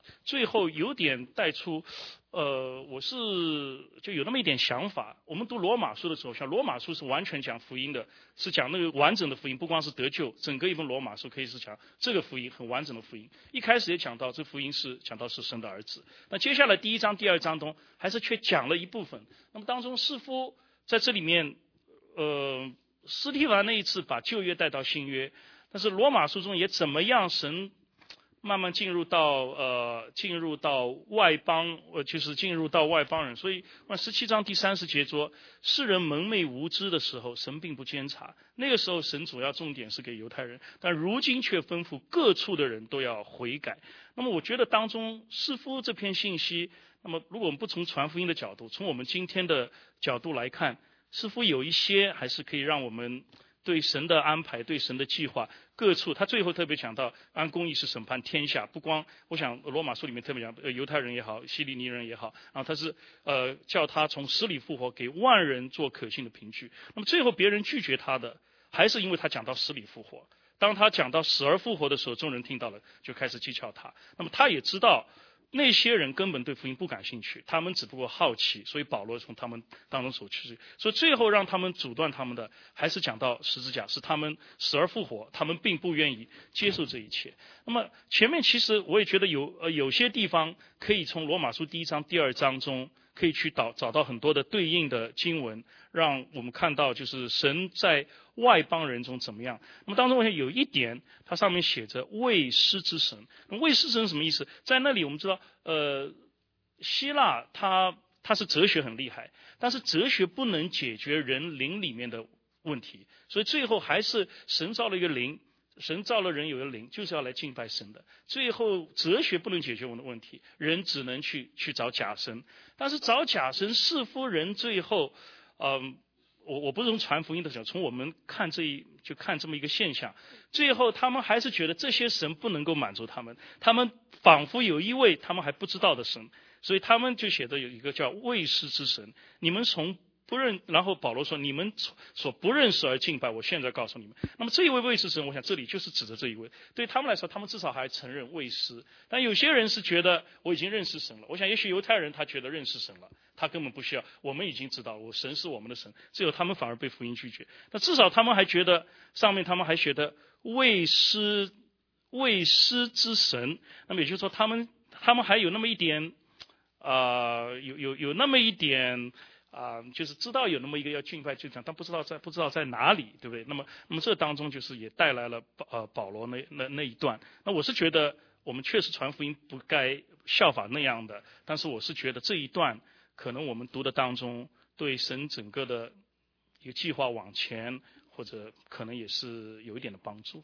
S3: 最后有点带出，我是就有那么一点想法。我们读罗马书的时候，像罗马书是完全讲福音的，是讲那个完整的福音，不光是得救，整个一本罗马书可以是讲这个福音很完整的福音。一开始也讲到这福音是讲到是神的儿子，那接下来第1章、第2章中还是却讲了一部分。那么当中似乎在这里面，司提反那一次把旧约带到新约，但是罗马书中也怎么样神慢慢进入到外邦，就是进入到外邦人。所以17章第30节说，世人蒙昧无知的时候，神并不监察。那个时候神主要重点是给犹太人，但如今却吩咐各处的人都要悔改。那么我觉得当中似乎这篇信息，那么如果我们不从传福音的角度，从我们今天的角度来看，似乎有一些还是可以让我们对神的安排，对神的计划，各处他最后特别讲到按公义是审判天下，不光我想罗马书里面特别讲犹太人也好，希利尼人也好，然后他是叫他从死里复活，给万人做可信的凭据。那么最后别人拒绝他的，还是因为他讲到死里复活。当他讲到死而复活的时候，众人听到了就开始讥诮他。那么他也知道那些人根本对福音不感兴趣，他们只不过好奇，所以保罗从他们当中走去，所以最后让他们阻断他们的，还是讲到十字架，是他们死而复活，他们并不愿意接受这一切。那么前面其实我也觉得有些地方可以从罗马书第1章、第2章中可以去找到很多的对应的经文，让我们看到就是神在外邦人中怎么样。那么当中我想有一点，它上面写着未施之神。那么未施之神什么意思？在那里我们知道，希腊它是哲学很厉害，但是哲学不能解决人灵里面的问题，所以最后还是神造了一个灵，神造了人有个灵，就是要来敬拜神的。最后哲学不能解决我们的问题，人只能去找假神。但是找假神似乎人最后，我不是从传福音的角度，从我们看就看这么一个现象，最后他们还是觉得这些神不能够满足他们，他们仿佛有一位他们还不知道的神，所以他们就写的有一个叫未施之神。你们从不认，然后保罗说你们所不认识而敬拜，我现在告诉你们。那么这一位未施神，我想这里就是指着这一位。对他们来说，他们至少还承认未施。但有些人是觉得我已经认识神了。我想也许犹太人他觉得认识神了，他根本不需要，我们已经知道我神是我们的神，只有他们反而被福音拒绝。那至少他们还觉得上面他们还觉得未施之神。那么也就是说他们还有那么一点有那么一点就是知道有那么一个要敬拜就讲，但不知道在哪里，对不对？那么这当中就是也带来了保罗那一段。那我是觉得我们确实传福音不该效法那样的，但是我是觉得这一段可能我们读的当中对神整个的一个计划往前，或者可能也是有一点的帮助。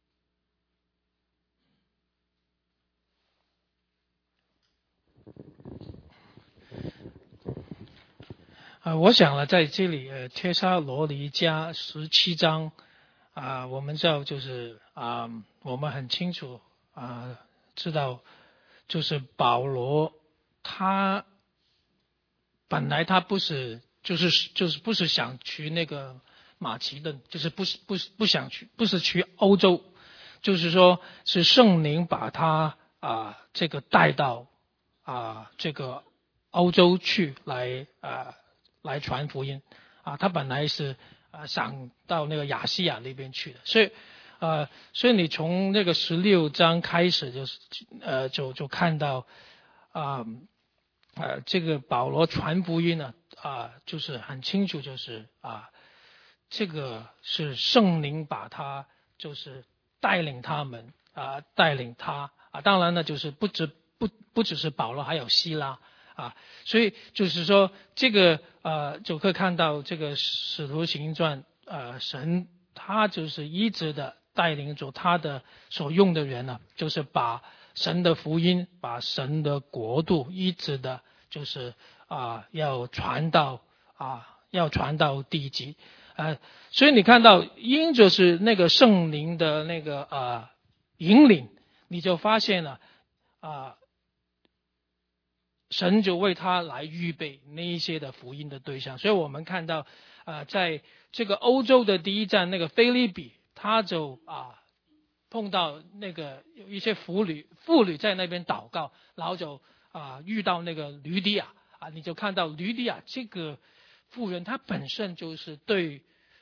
S4: 我想了，在这里帖撒罗尼迦17章我们知道就是我们很清楚知道，就是保罗他本来他不是就是不是想去那个马其顿，就是不想去，不是去欧洲，就是说是圣灵把他这个带到这个欧洲去来传福音他本来是想到那个亚细亚那边去的，所以你从那个16章开始就看到这个保罗传福音呢就是很清楚，就是这个是圣灵把他就是带领他们带领他当然呢就是不只是保罗，还有希拉所以就是说这个就可以看到这个使徒行传神他就是一直的带领着他的所用的人呢，就是把神的福音，把神的国度一直的就是要传到地极所以你看到因着是那个圣灵的那个引领，你就发现了神就为他来预备那一些的福音的对象。所以我们看到在这个欧洲的第一站那个腓立比，他就碰到那个有一些妇女在那边祷告，然后就遇到那个吕底亚你就看到吕底亚这个妇人，她本身就是对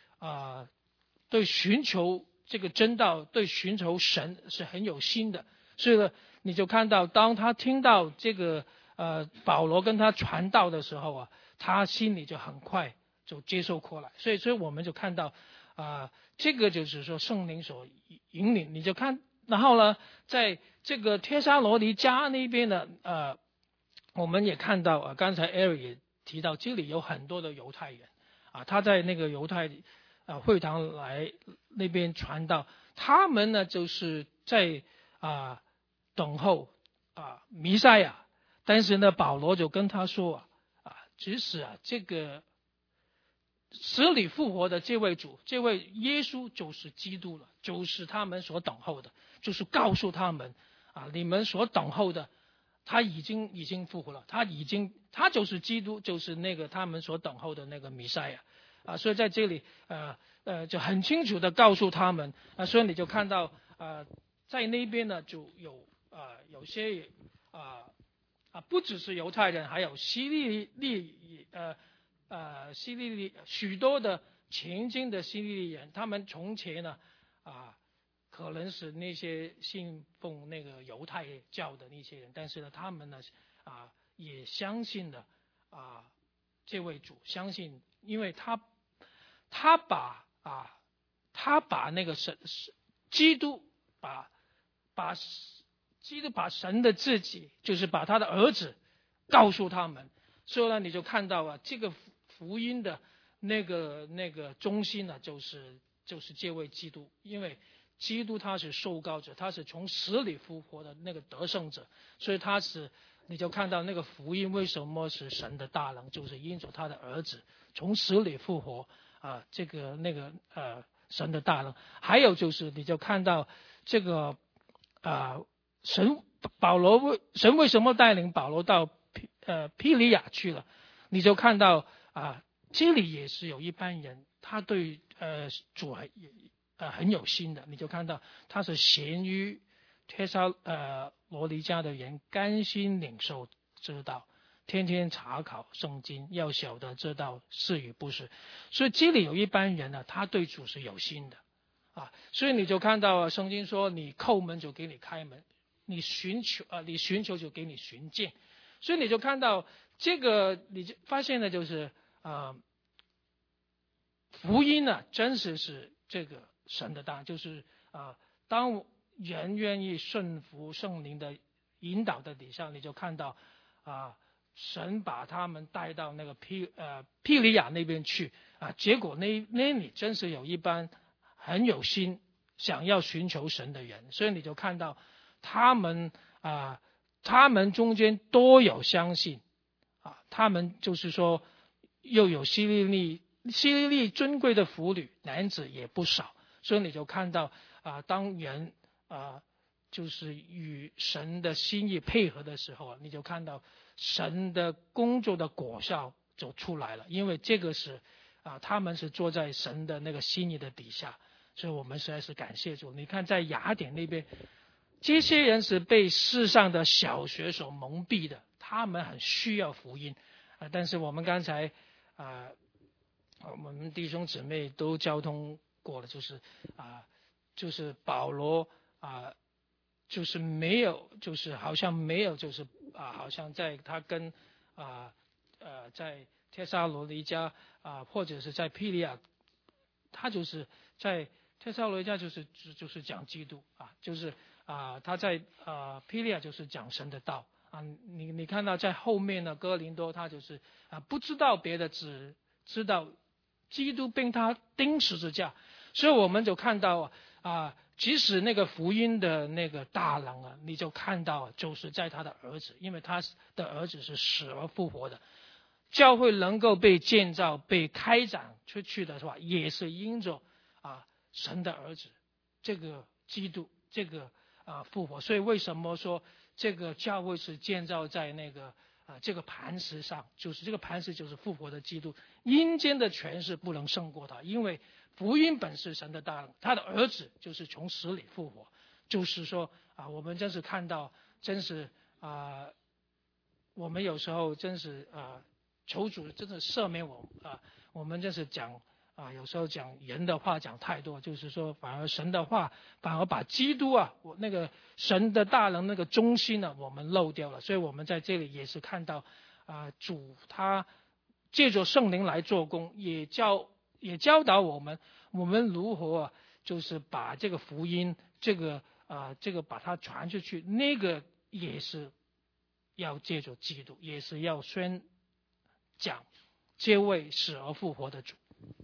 S4: 寻求这个真道，对寻求神是很有心的，所以呢，你就看到当他听到这个保罗跟他传道的时候他心里就很快就接受过来，所以我们就看到这个就是说圣灵所引领，你就看，然后呢，在这个帖撒罗尼迦那边呢，我们也看到刚才 Eric 也提到，这里有很多的犹太人他在那个犹太会堂来那边传道，他们呢就是在等候弥赛亚，但是呢，保罗就跟他说即使这个死里复活的这位主，这位耶稣就是基督了，就是他们所等候的，就是告诉他们你们所等候的，他已经复活了，他就是基督，就是那个他们所等候的那个弥赛亚所以在这里就很清楚的告诉他们所以你就看到在那边呢就有些不只是犹太人，还有希利许多的前经的希利人，他们从前呢可能是那些信奉那个犹太教的那些人，但是呢，他们呢也相信了这位主，相信，因为他把那个基督把神的自己，就是把他的儿子告诉他们，所以呢，你就看到这个福音的那个中心呢，就是这位基督，因为基督他是受膏者，他是从死里复活的那个得胜者，所以你就看到那个福音为什么是神的大能，就是因着他的儿子从死里复活这个神的大能。还有就是你就看到这个神为什么带领保罗到庇利亚去了，你就看到这里也是有一班人，他对主很有心的，你就看到他是咸于帖撒罗尼迦的人，甘心领受这道，天天查考圣经，要晓得这道是与不是。所以这里有一班人他对主是有心的所以你就看到圣经说，你叩门就给你开门，你寻求就给你寻见。所以你就看到这个，你就发现呢，就是福音呢，真实是这个神的大，就是当人愿意顺服圣灵的引导的底下，你就看到神把他们带到那个庇利亚那边去结果那里真是有一班很有心想要寻求神的人，所以你就看到他们中间都有相信他们就是说又有希利利尊贵的妇女，男子也不少，所以你就看到当人就是与神的心意配合的时候你就看到神的工作的果效就出来了，因为这个是他们是坐在神的那个心意的底下，所以我们实在是感谢主。你看在雅典那边，这些人是被世上的小学所蒙蔽的，他们很需要福音但是我们刚才我们弟兄姊妹都交通过了，就是保罗就是没有，就是好像没有，就是好像在他跟在帖撒罗尼迦或者是在庇利亚，他就是在帖撒罗尼迦就是讲基督就是他在庇利亚就是讲神的道你看到在后面呢，哥林多他就是不知道别的，只知道基督被他钉十字架，所以我们就看到即使那个福音的那个大能你就看到就是在他的儿子，因为他的儿子是死而复活的，教会能够被建造被开展出去的话，也是因着神的儿子这个基督这个复活。所以为什么说这个教会是建造在那个这个磐石上，就是这个磐石就是复活的基督，阴间的权势不能胜过他，因为福音本是神的大能，他的儿子就是从死里复活， 就是说我们真是看到，真是我们有时候真是求主真的赦免我们真是讲有时候讲人的话讲太多，就是说反而神的话反而把基督我那个神的大能那个中心呢我们漏掉了。所以我们在这里也是看到主他借着圣灵来做工，也教导我们如何就是把这个福音这个把它传出去，那个也是要借着基督，也是要宣讲这位死而复活的主。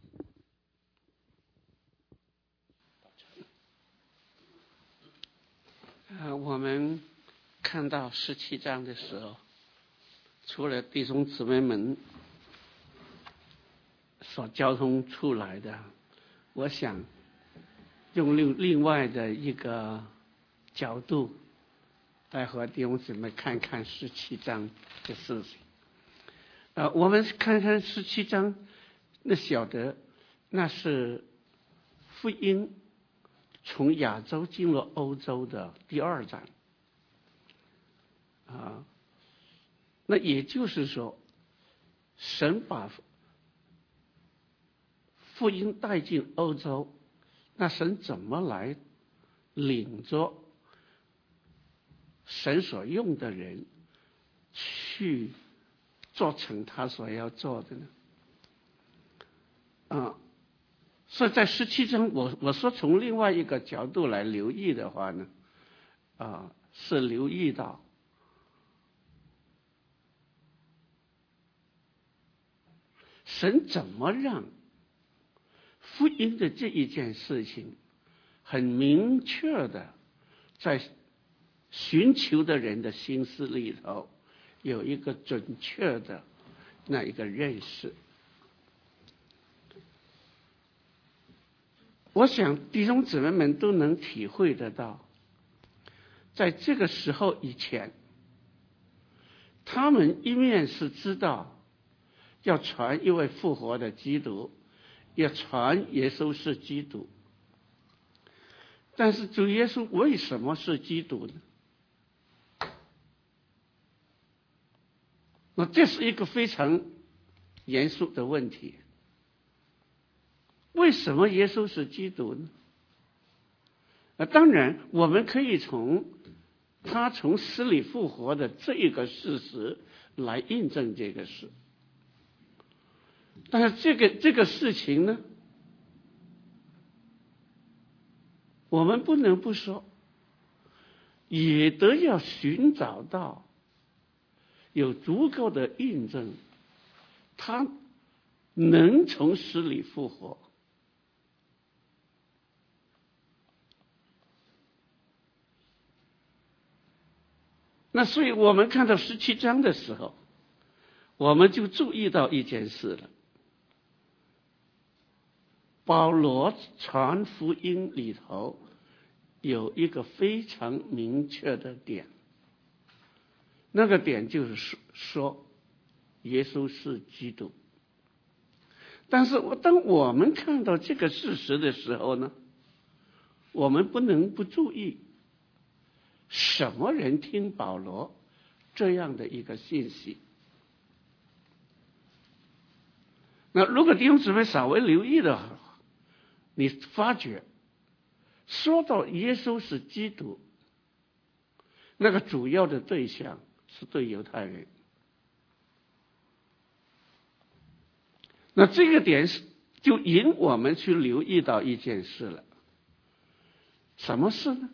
S5: 我们看到17章的时候，除了弟兄姊妹们所交通出来的，我想用另外的一个角度来和弟兄姊妹看看17章的事情。我们看看17章，那晓得那是福音从亚洲进入欧洲的第2站那也就是说，神把福音带进欧洲，那神怎么来领着神所用的人去做成他所要做的呢？所以在17章我说从另外一个角度来留意的话呢，是留意到神怎么让福音的这一件事情很明确的在寻求的人的心思里头有一个准确的那一个认识。我想弟兄姊妹们都能体会得到，在这个时候以前，他们一面是知道要传一位复活的基督，要传耶稣是基督，但是主耶稣为什么是基督呢？那这是一个非常严肃的问题。为什么耶稣是基督呢？当然我们可以从他从死里复活的这一个事实来印证这个事，但是这个事情呢，我们不能不说，也得要寻找到有足够的印证，他能从死里复活。那所以我们看到17章的时候，我们就注意到一件事了。保罗传福音里头有一个非常明确的点，那个点就是说耶稣是基督。但是当我们看到这个事实的时候呢，我们不能不注意什么人听保罗这样的一个信息。那如果弟兄姊妹稍微留意的话，你发觉说到耶稣是基督，那个主要的对象是对犹太人。那这个点就引我们去留意到一件事了。什么事呢？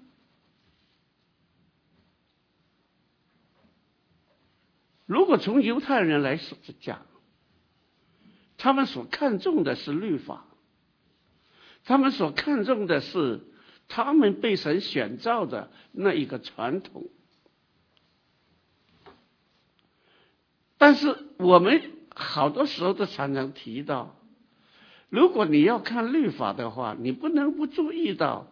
S5: 如果从犹太人来讲，他们所看重的是律法，他们所看重的是他们被神选召的那一个传统。但是我们好多时候都常常提到，如果你要看律法的话，你不能不注意到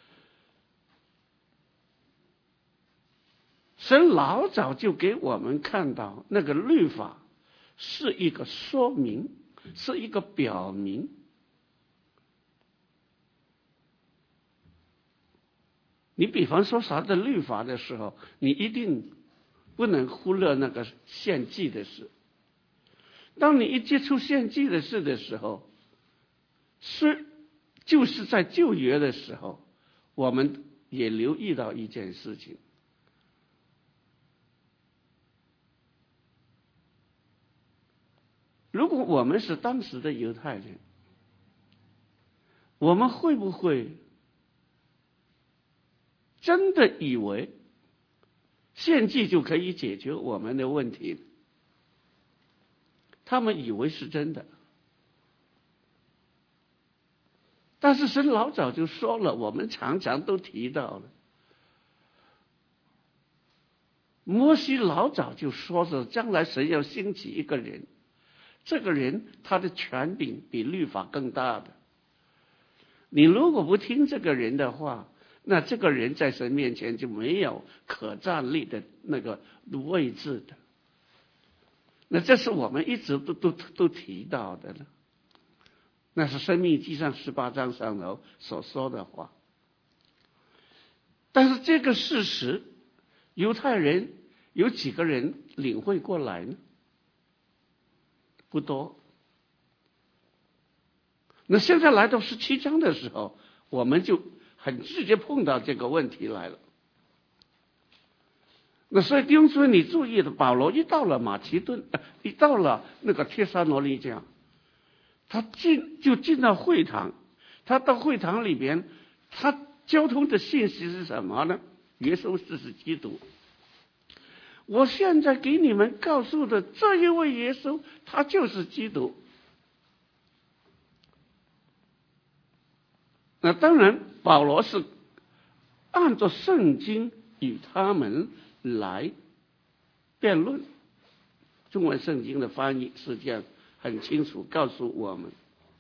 S5: 神老早就给我们看到，那个律法是一个说明，是一个表明。 你比方说啥的律法的时候，你一定不能忽略那个献祭的事。当你一接触献祭的事的时候，就是在旧约的时候，我们也留意到一件事情。如果我们是当时的犹太人，我们会不会真的以为献祭就可以解决我们的问题？他们以为是真的，但是神老早就说了，我们常常都提到了，摩西老早就说着，将来神要兴起一个人，这个人他的权柄比律法更大的。你如果不听这个人的话，那这个人在神面前就没有可站立的那个位置的。那这是我们一直都提到的了，那是申命记上18章上头所说的话。但是这个事实，犹太人有几个人领会过来呢？不多。那现在来到17章的时候，我们就很直接碰到这个问题来了。那所以弟兄姊妹，你注意的，保罗一到了马其顿，一到了那个帖撒罗尼迦，他进到会堂，他到会堂里边，他交通的信息是什么呢？耶稣是基督。我现在给你们告诉的这一位耶稣，他就是基督。那当然，保罗是按照圣经与他们来辩论。中文圣经的翻译是这样很清楚告诉我们，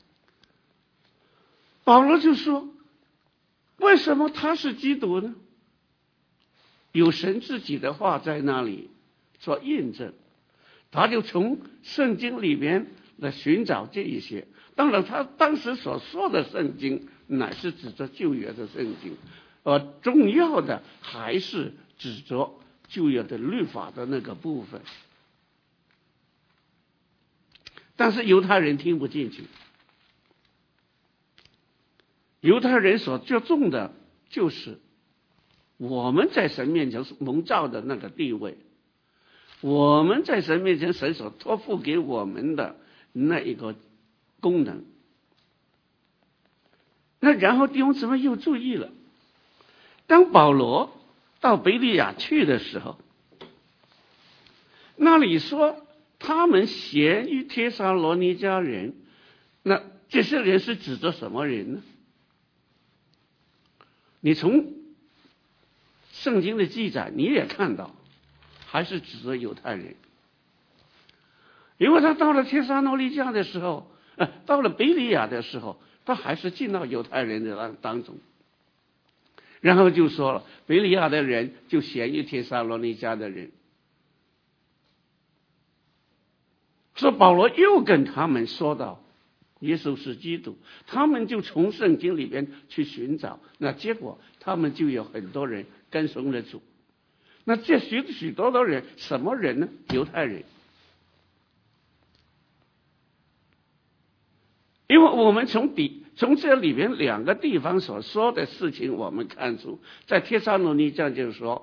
S5: 保罗就说，为什么他是基督呢？有神自己的话在那里做印证，他就从圣经里边来寻找这一些。当然他当时所说的圣经乃是指着旧约的圣经，重要的还是指着旧约的律法的那个部分。但是犹太人听不进去，犹太人所着重的就是我们在神面前蒙召的那个地位，我们在神面前神所托付给我们的那一个功能。那然后弟兄姊妹又注意了，当保罗到腓利亚去的时候，那里说他们咸于帖撒罗尼迦人，那这些人是指着什么人呢？你从圣经的记载你也看到，还是指着犹太人。因为他到了帖撒罗尼迦的时候，到了腓利亚的时候，他还是进到犹太人的当中。然后就说了，腓利亚的人就咸于帖撒罗尼迦的人。说保罗又跟他们说到耶稣是基督，他们就从圣经里边去寻找，那结果他们就有很多人跟从了主。那这许多的人，什么人呢？犹太人。因为我们从这里边两个地方所说的事情，我们看出，在帖撒罗尼迦就是说，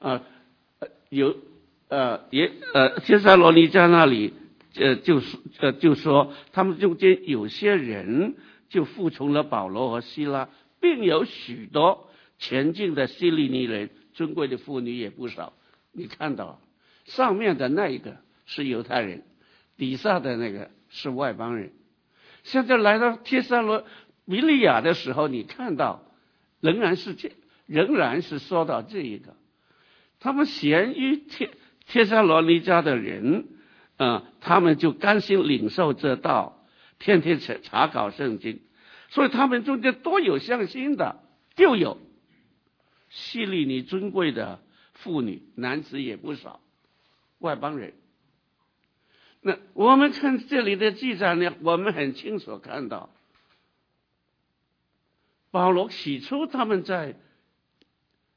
S5: 帖撒罗尼迦那里。就说他们中间有些人就服从了保罗和希拉，并有许多前进的希利尼人，尊贵的妇女也不少。你看到上面的那一个是犹太人，底下的那个是外邦人。现在来到帖撒罗尼迦的时候，你看到仍然是说到这一个，他们咸于帖撒罗尼迦的人。他们就甘心领受这道，天天查考圣经，所以他们中间多有相信的，就有希利尼尊贵的妇女，男子也不少，外邦人。那我们看这里的记载呢，我们很清楚看到，保罗起初他们在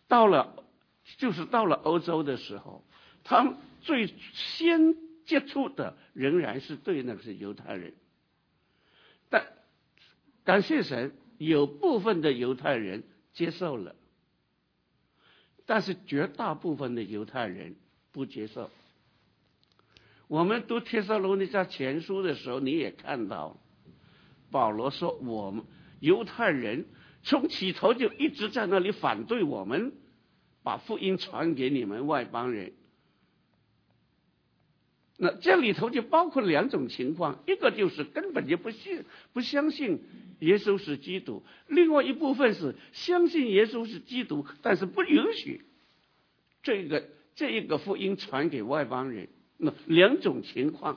S5: 到了欧洲的时候，他们最先接触的仍然是对那个是犹太人，但感谢神，有部分的犹太人接受了，但是绝大部分的犹太人不接受。我们读帖撒罗尼迦前书的时候，你也看到保罗说，我们犹太人从起头就一直在那里反对我们把福音传给你们外邦人。那这里头就包括两种情况，一个就是根本就不相信耶稣是基督，另外一部分是相信耶稣是基督，但是不允许这一个福音传给外邦人。那两种情况，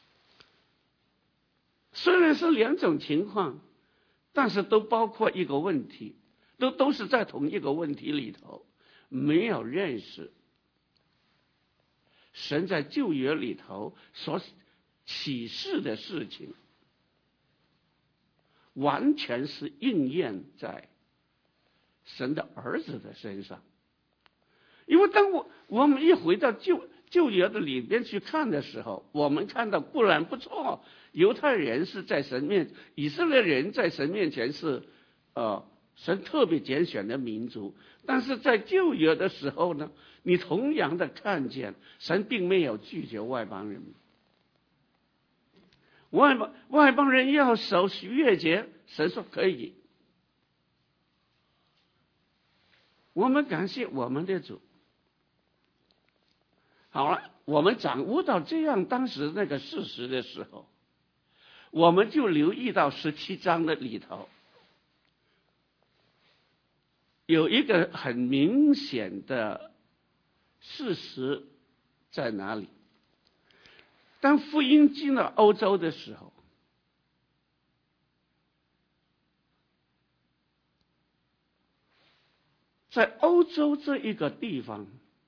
S5: 虽然是两种情况，但是都包括一个问题，都是在同一个问题里头，没有认识神在旧约里头所启示的事情，完全是应验在神的儿子的身上。因为当我们一回到旧约的里边去看的时候，我们看到固然不错，犹太人是在以色列人在神面前是神特别拣选的民族，但是在旧约的时候呢，你同样的看见神并没有拒绝外邦人。外邦人要守逾越节，神说可以。我们感谢我们的主。好了，我们掌握到这样当时那个事实的时候，我们就留意到17章的里头有一个很明显的事实在哪里？当福音进了欧洲的时候，在欧洲这一个地方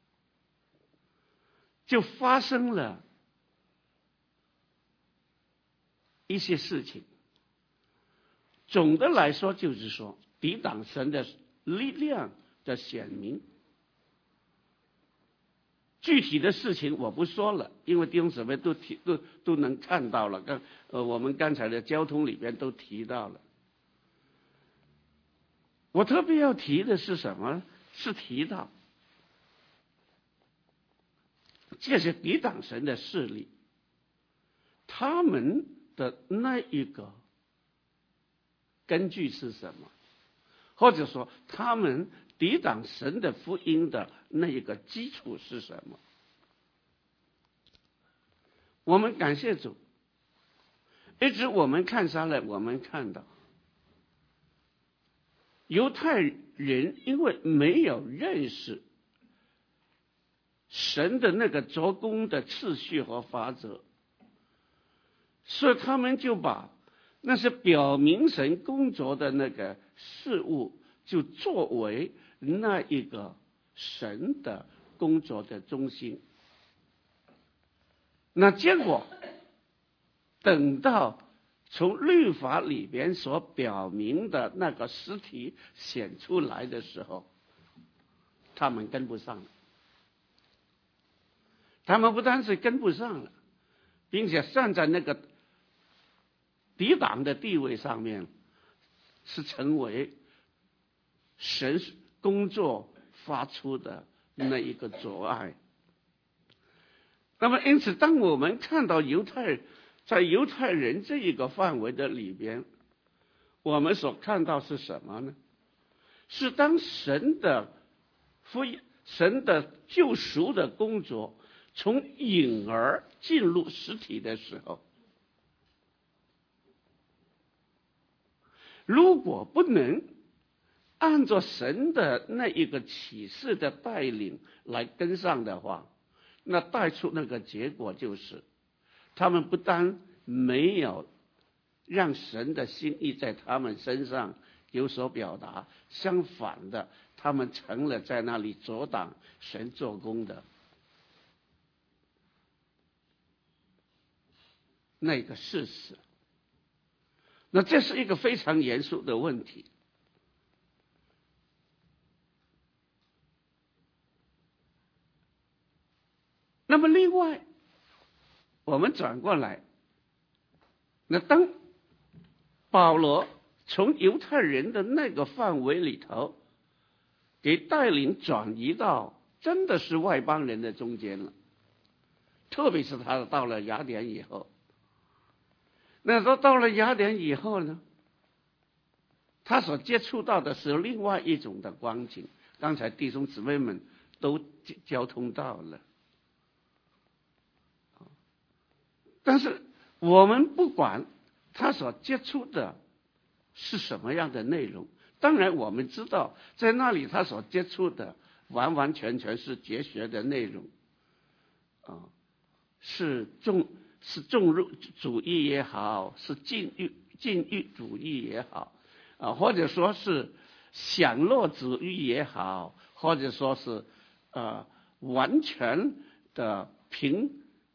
S5: 就发生了一些事情。总的来说就是说，抵挡神的力量的显明。具体的事情我不说了，因为弟兄姊妹都能看到了，我们刚才的交通里边都提到了。我特别要提的是什么？是提到这些抵挡神的势力，他们的那一个根据是什么？或者说他们抵挡神的福音的那一个基础是什么？我们感谢主，一直我们看下来，我们看到犹太人因为没有认识神的那个做工的次序和法则，所以他们就把那些表明神工作的那个事物就作为那一个神的工作的中心。那结果等到从律法里边所表明的那个实体显出来的时候，他们跟不上了。他们不单是跟不上了，并且站在那个抵挡的地位上面，是成为神工作发出的那一个阻碍。那么因此当我们看到在犹太人这一个范围的里边，我们所看到是什么呢？是当神的救赎的工作从隐而进入实体的时候，如果不能按照神的那一个启示的带领来跟上的话，那带出那个结果就是，他们不但没有让神的心意在他们身上有所表达，相反的，他们成了在那里阻挡神做工的那个事实。那这是一个非常严肃的问题。 那么另外，我们转过来，那当保罗从犹太人的那个范围里头，给带领转移到真的是外邦人的中间了，特别是他到了雅典以后，那到了雅典以后呢，他所接触到的是另外一种的光景，刚才弟兄姊妹们都交通到了。但是我们不管他所接触的是什么样的内容，当然我们知道在那里他所接触的完完全全是哲学的内容，是重入主义也好，是禁欲主义也好，或者说是享乐主义也好，或者说是完全的凭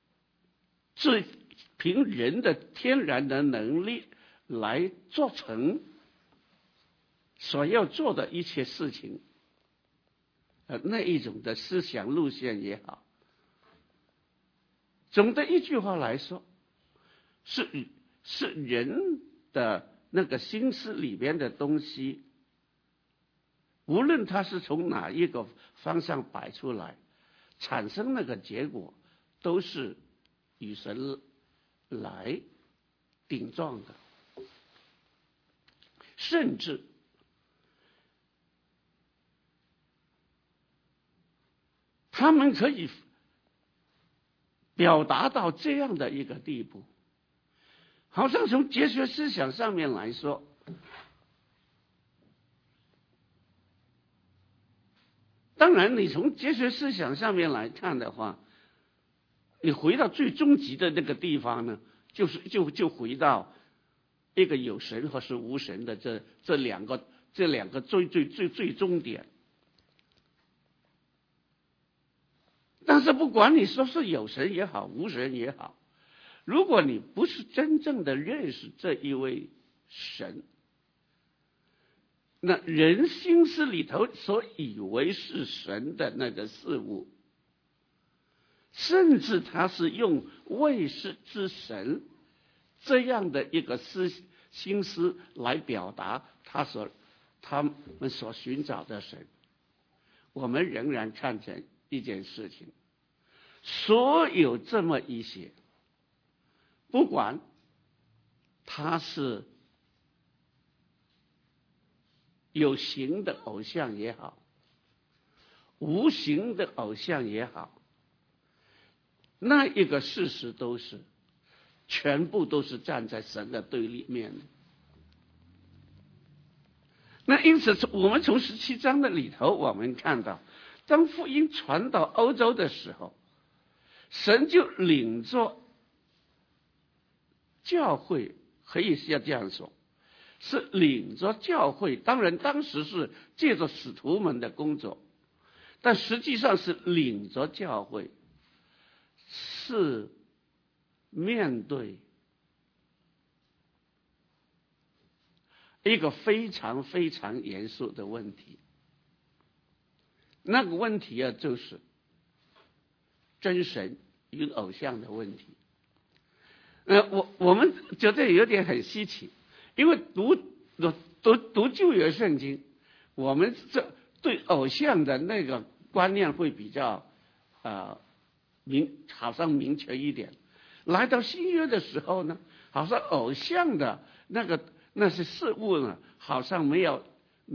S5: 人的天然的能力来做成所要做的一切事情，那一种的思想路线也好，总的一句话来说，是人的那个心思里边的东西，无论它是从哪一个方向摆出来，产生那个结果都是与神来顶撞的，甚至他们可以表达到这样的一个地步，好像从哲学思想上面来说，当然你从哲学思想上面来看的话，你回到最终极的那个地方呢，就回到一个有神和是无神的这两个最终点。但是不管你说是有神也好，无神也好，如果你不是真正的认识这一位神，那人心思里头所以为是神的那个事物，甚至他是用未识之神这样的一个心思来表达他们所寻找的神，我们仍然看见一件事情，所有这么一些，不管他是有形的偶像也好，无形的偶像也好，那一个事实都是全部都是站在神的对立面的。那因此我们从17章的里头我们看到，当福音传到欧洲的时候，神就领着教会，可以是要这样说，是领着教会，当然当时是借着使徒们的工作，但实际上是领着教会，是面对一个非常非常严肃的问题。那个问题啊，就是真神与偶像的问题。我们觉得有点很稀奇，因为读旧约圣经，我们这对偶像的那个观念会比较好像明确一点。来到新约的时候呢，好像偶像的那些事物呢，好像没有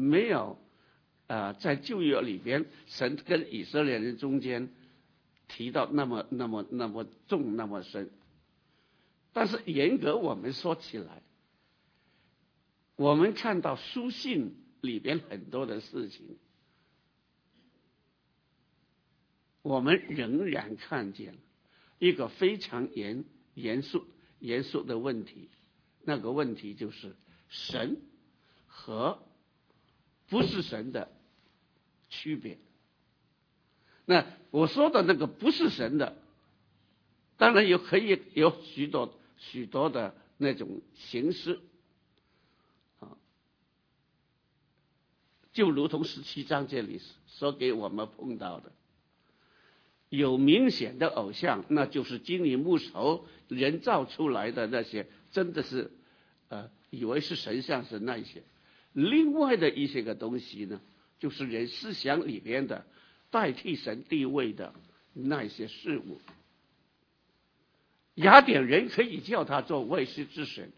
S5: 在旧约里边，神跟以色列人中间提到那么重那么深。但是严格我们说起来，我们看到书信里边很多的事情，我们仍然看见一个非常严肃的问题。那个问题就是神和不是神的区别。那我说的那个不是神的，当然可以有许多的那种形式，就如同17章这里所给我们碰到的， 有明显的偶像，那就是金银木头人造出来的那些，真的是以为是神像是那些。另外的一些个东西呢，就是人思想里边的代替神地位的那些事物。雅典人可以叫他做未识之神。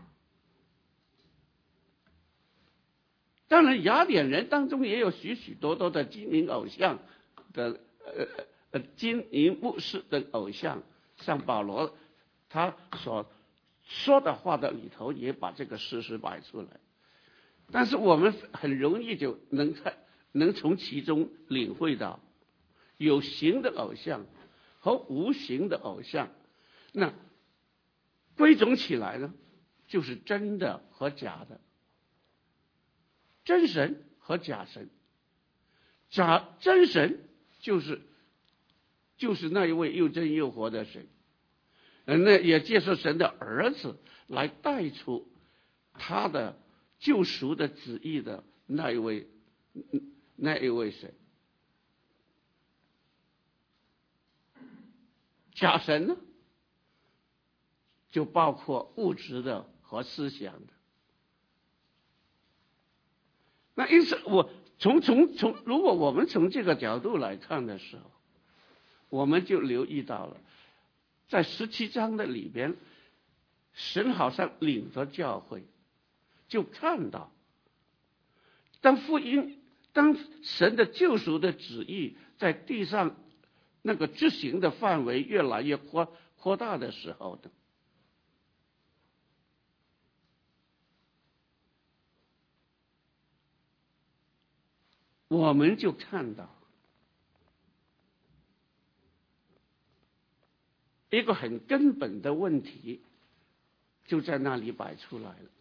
S5: 当然雅典人当中也有许许多多的金银偶像的金银木饰的偶像，像保罗他所说的话的里头也把这个事实摆出来。但是我们很容易就能从其中领会到有形的偶像和无形的偶像，那归总起来呢，就是真的和假的，真神和假神。真神就是那一位又真又活的神，那也借着神的儿子来带出他的救赎的旨意的那一位神。假神呢，就包括物质的和思想的。那因此如果我们从这个角度来看的时候，我们就留意到了，在17章的里边，神好像领着教会，就看到当神的救赎的旨意在地上那个执行的范围越来越扩大的时候呢，我们就看到一个很根本的问题就在那里摆出来了。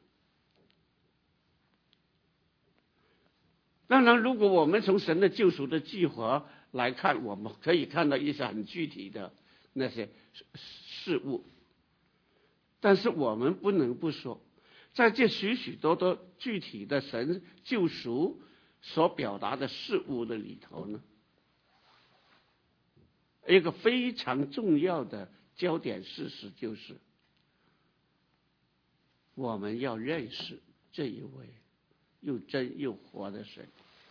S5: 当然如果我们从神的救赎的计划来看，我们可以看到一些很具体的那些事物，但是我们不能不说，在这许许多多具体的神救赎所表达的事物的里头呢，一个非常重要的焦点事实就是，我们要认识这一位又真又活的神。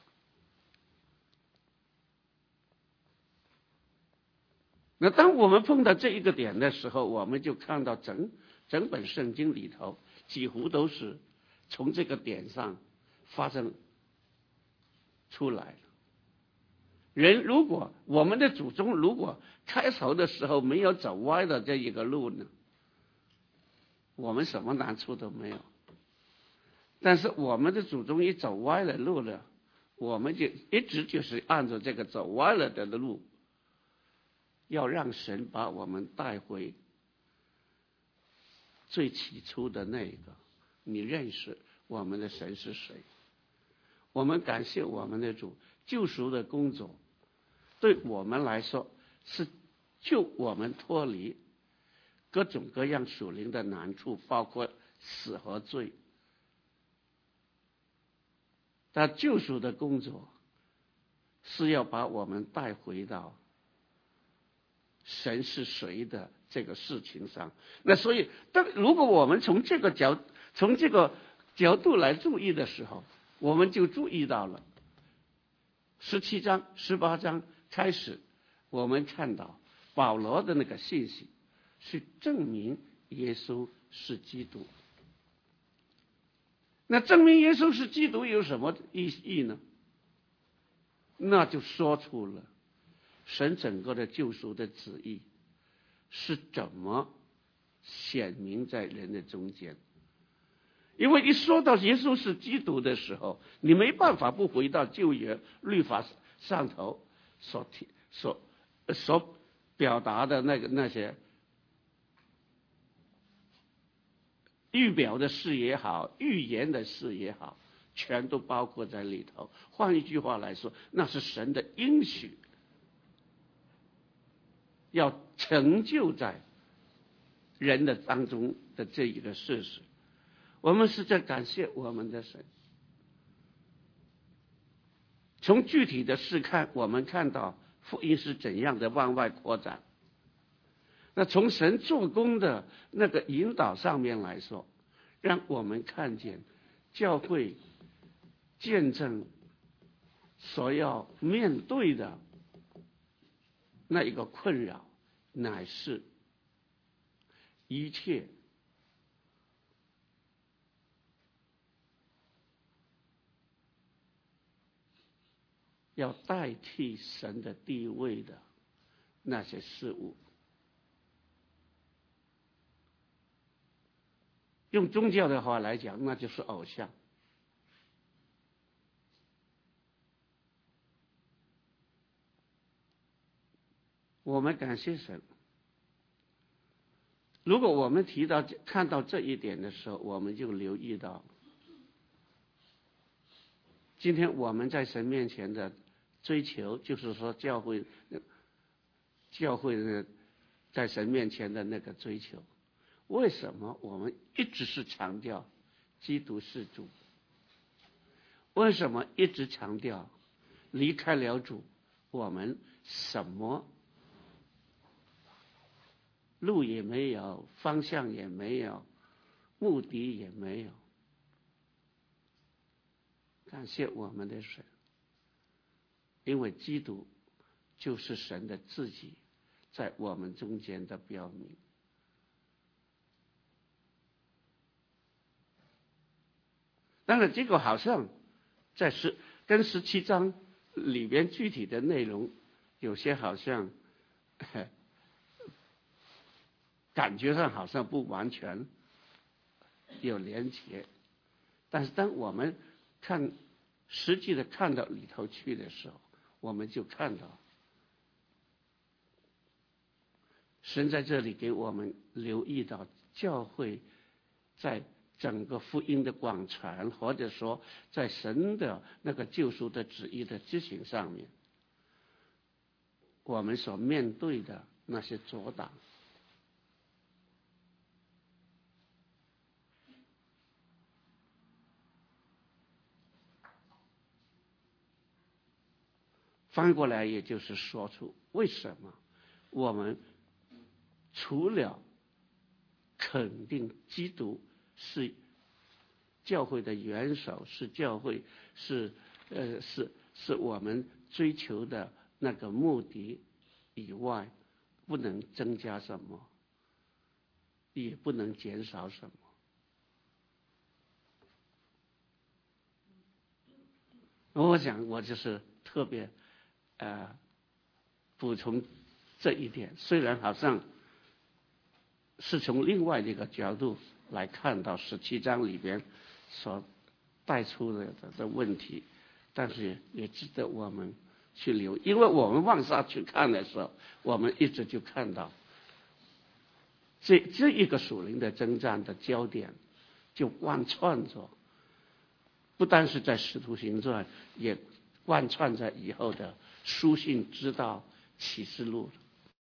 S5: 那当我们碰到这一个点的时候，我们就看到整本圣经里头几乎都是从这个点上发生出来了。如果我们的祖宗如果开头的时候没有走歪的这一个路呢，我们什么难处都没有。但是我们的祖宗一走歪了路了，我们就一直就是按照这个走歪了的路，要让神把我们带回最起初的那个，你认识我们的神是谁。我们感谢我们的主，救赎的工作对我们来说是救我们脱离各种各样属灵的难处，包括死和罪。但救赎的工作是要把我们带回到神是谁的这个事情上。那所以如果我们从这个角度来注意的时候，我们就注意到了17章18章开始，我们看到保罗的那个信息是证明耶稣是基督。那证明耶稣是基督有什么意义呢？那就说出了神整个的救赎的旨意是怎么显明在人的中间。因为一说到耶稣是基督的时候，你没办法不回到旧约律法上头所表达的那些预表的事也好，预言的事也好，全都包括在里头。换一句话来说，那是神的应许，要成就在人的当中的这一个事实。我们是在感谢我们的神。从具体的事看，我们看到福音是怎样的往外扩展。那从神做工的那个引导上面来说，让我们看见教会见证所要面对的那一个困扰，乃是一切要代替神的地位的那些事物。用宗教的话来讲，那就是偶像。我们感谢神，如果我们看到这一点的时候，我们就留意到，今天我们在神面前的追求，就是说教会在神面前的那个追求，为什么我们一直是强调基督是主？为什么一直强调离开了主，我们什么路也没有，方向也没有，目的也没有？感谢我们的神，因为基督就是神的自己在我们中间的标明。当然这个好像在跟17章里边具体的内容有些好像感觉上好像不完全有连结，但是当我们实际的看到里头去的时候，我们就看到神在这里给我们留意到教会在整个福音的广传，或者说在神的那个救赎的旨意的执行上面，我们所面对的那些阻挡。翻过来也就是说出为什么我们除了肯定基督是教会的元首，是教会是我们追求的那个目的以外，不能增加什么，也不能减少什么。我想我就是特别补充这一点，虽然好像是从另外一个角度来看到17章里边所带出的问题，但是也值得我们去留意，因为我们往下去看的时候，我们一直就看到这一个属灵的征战的焦点就贯穿着，不单是在使徒行传，也贯穿在以后的书信、知道、启示录。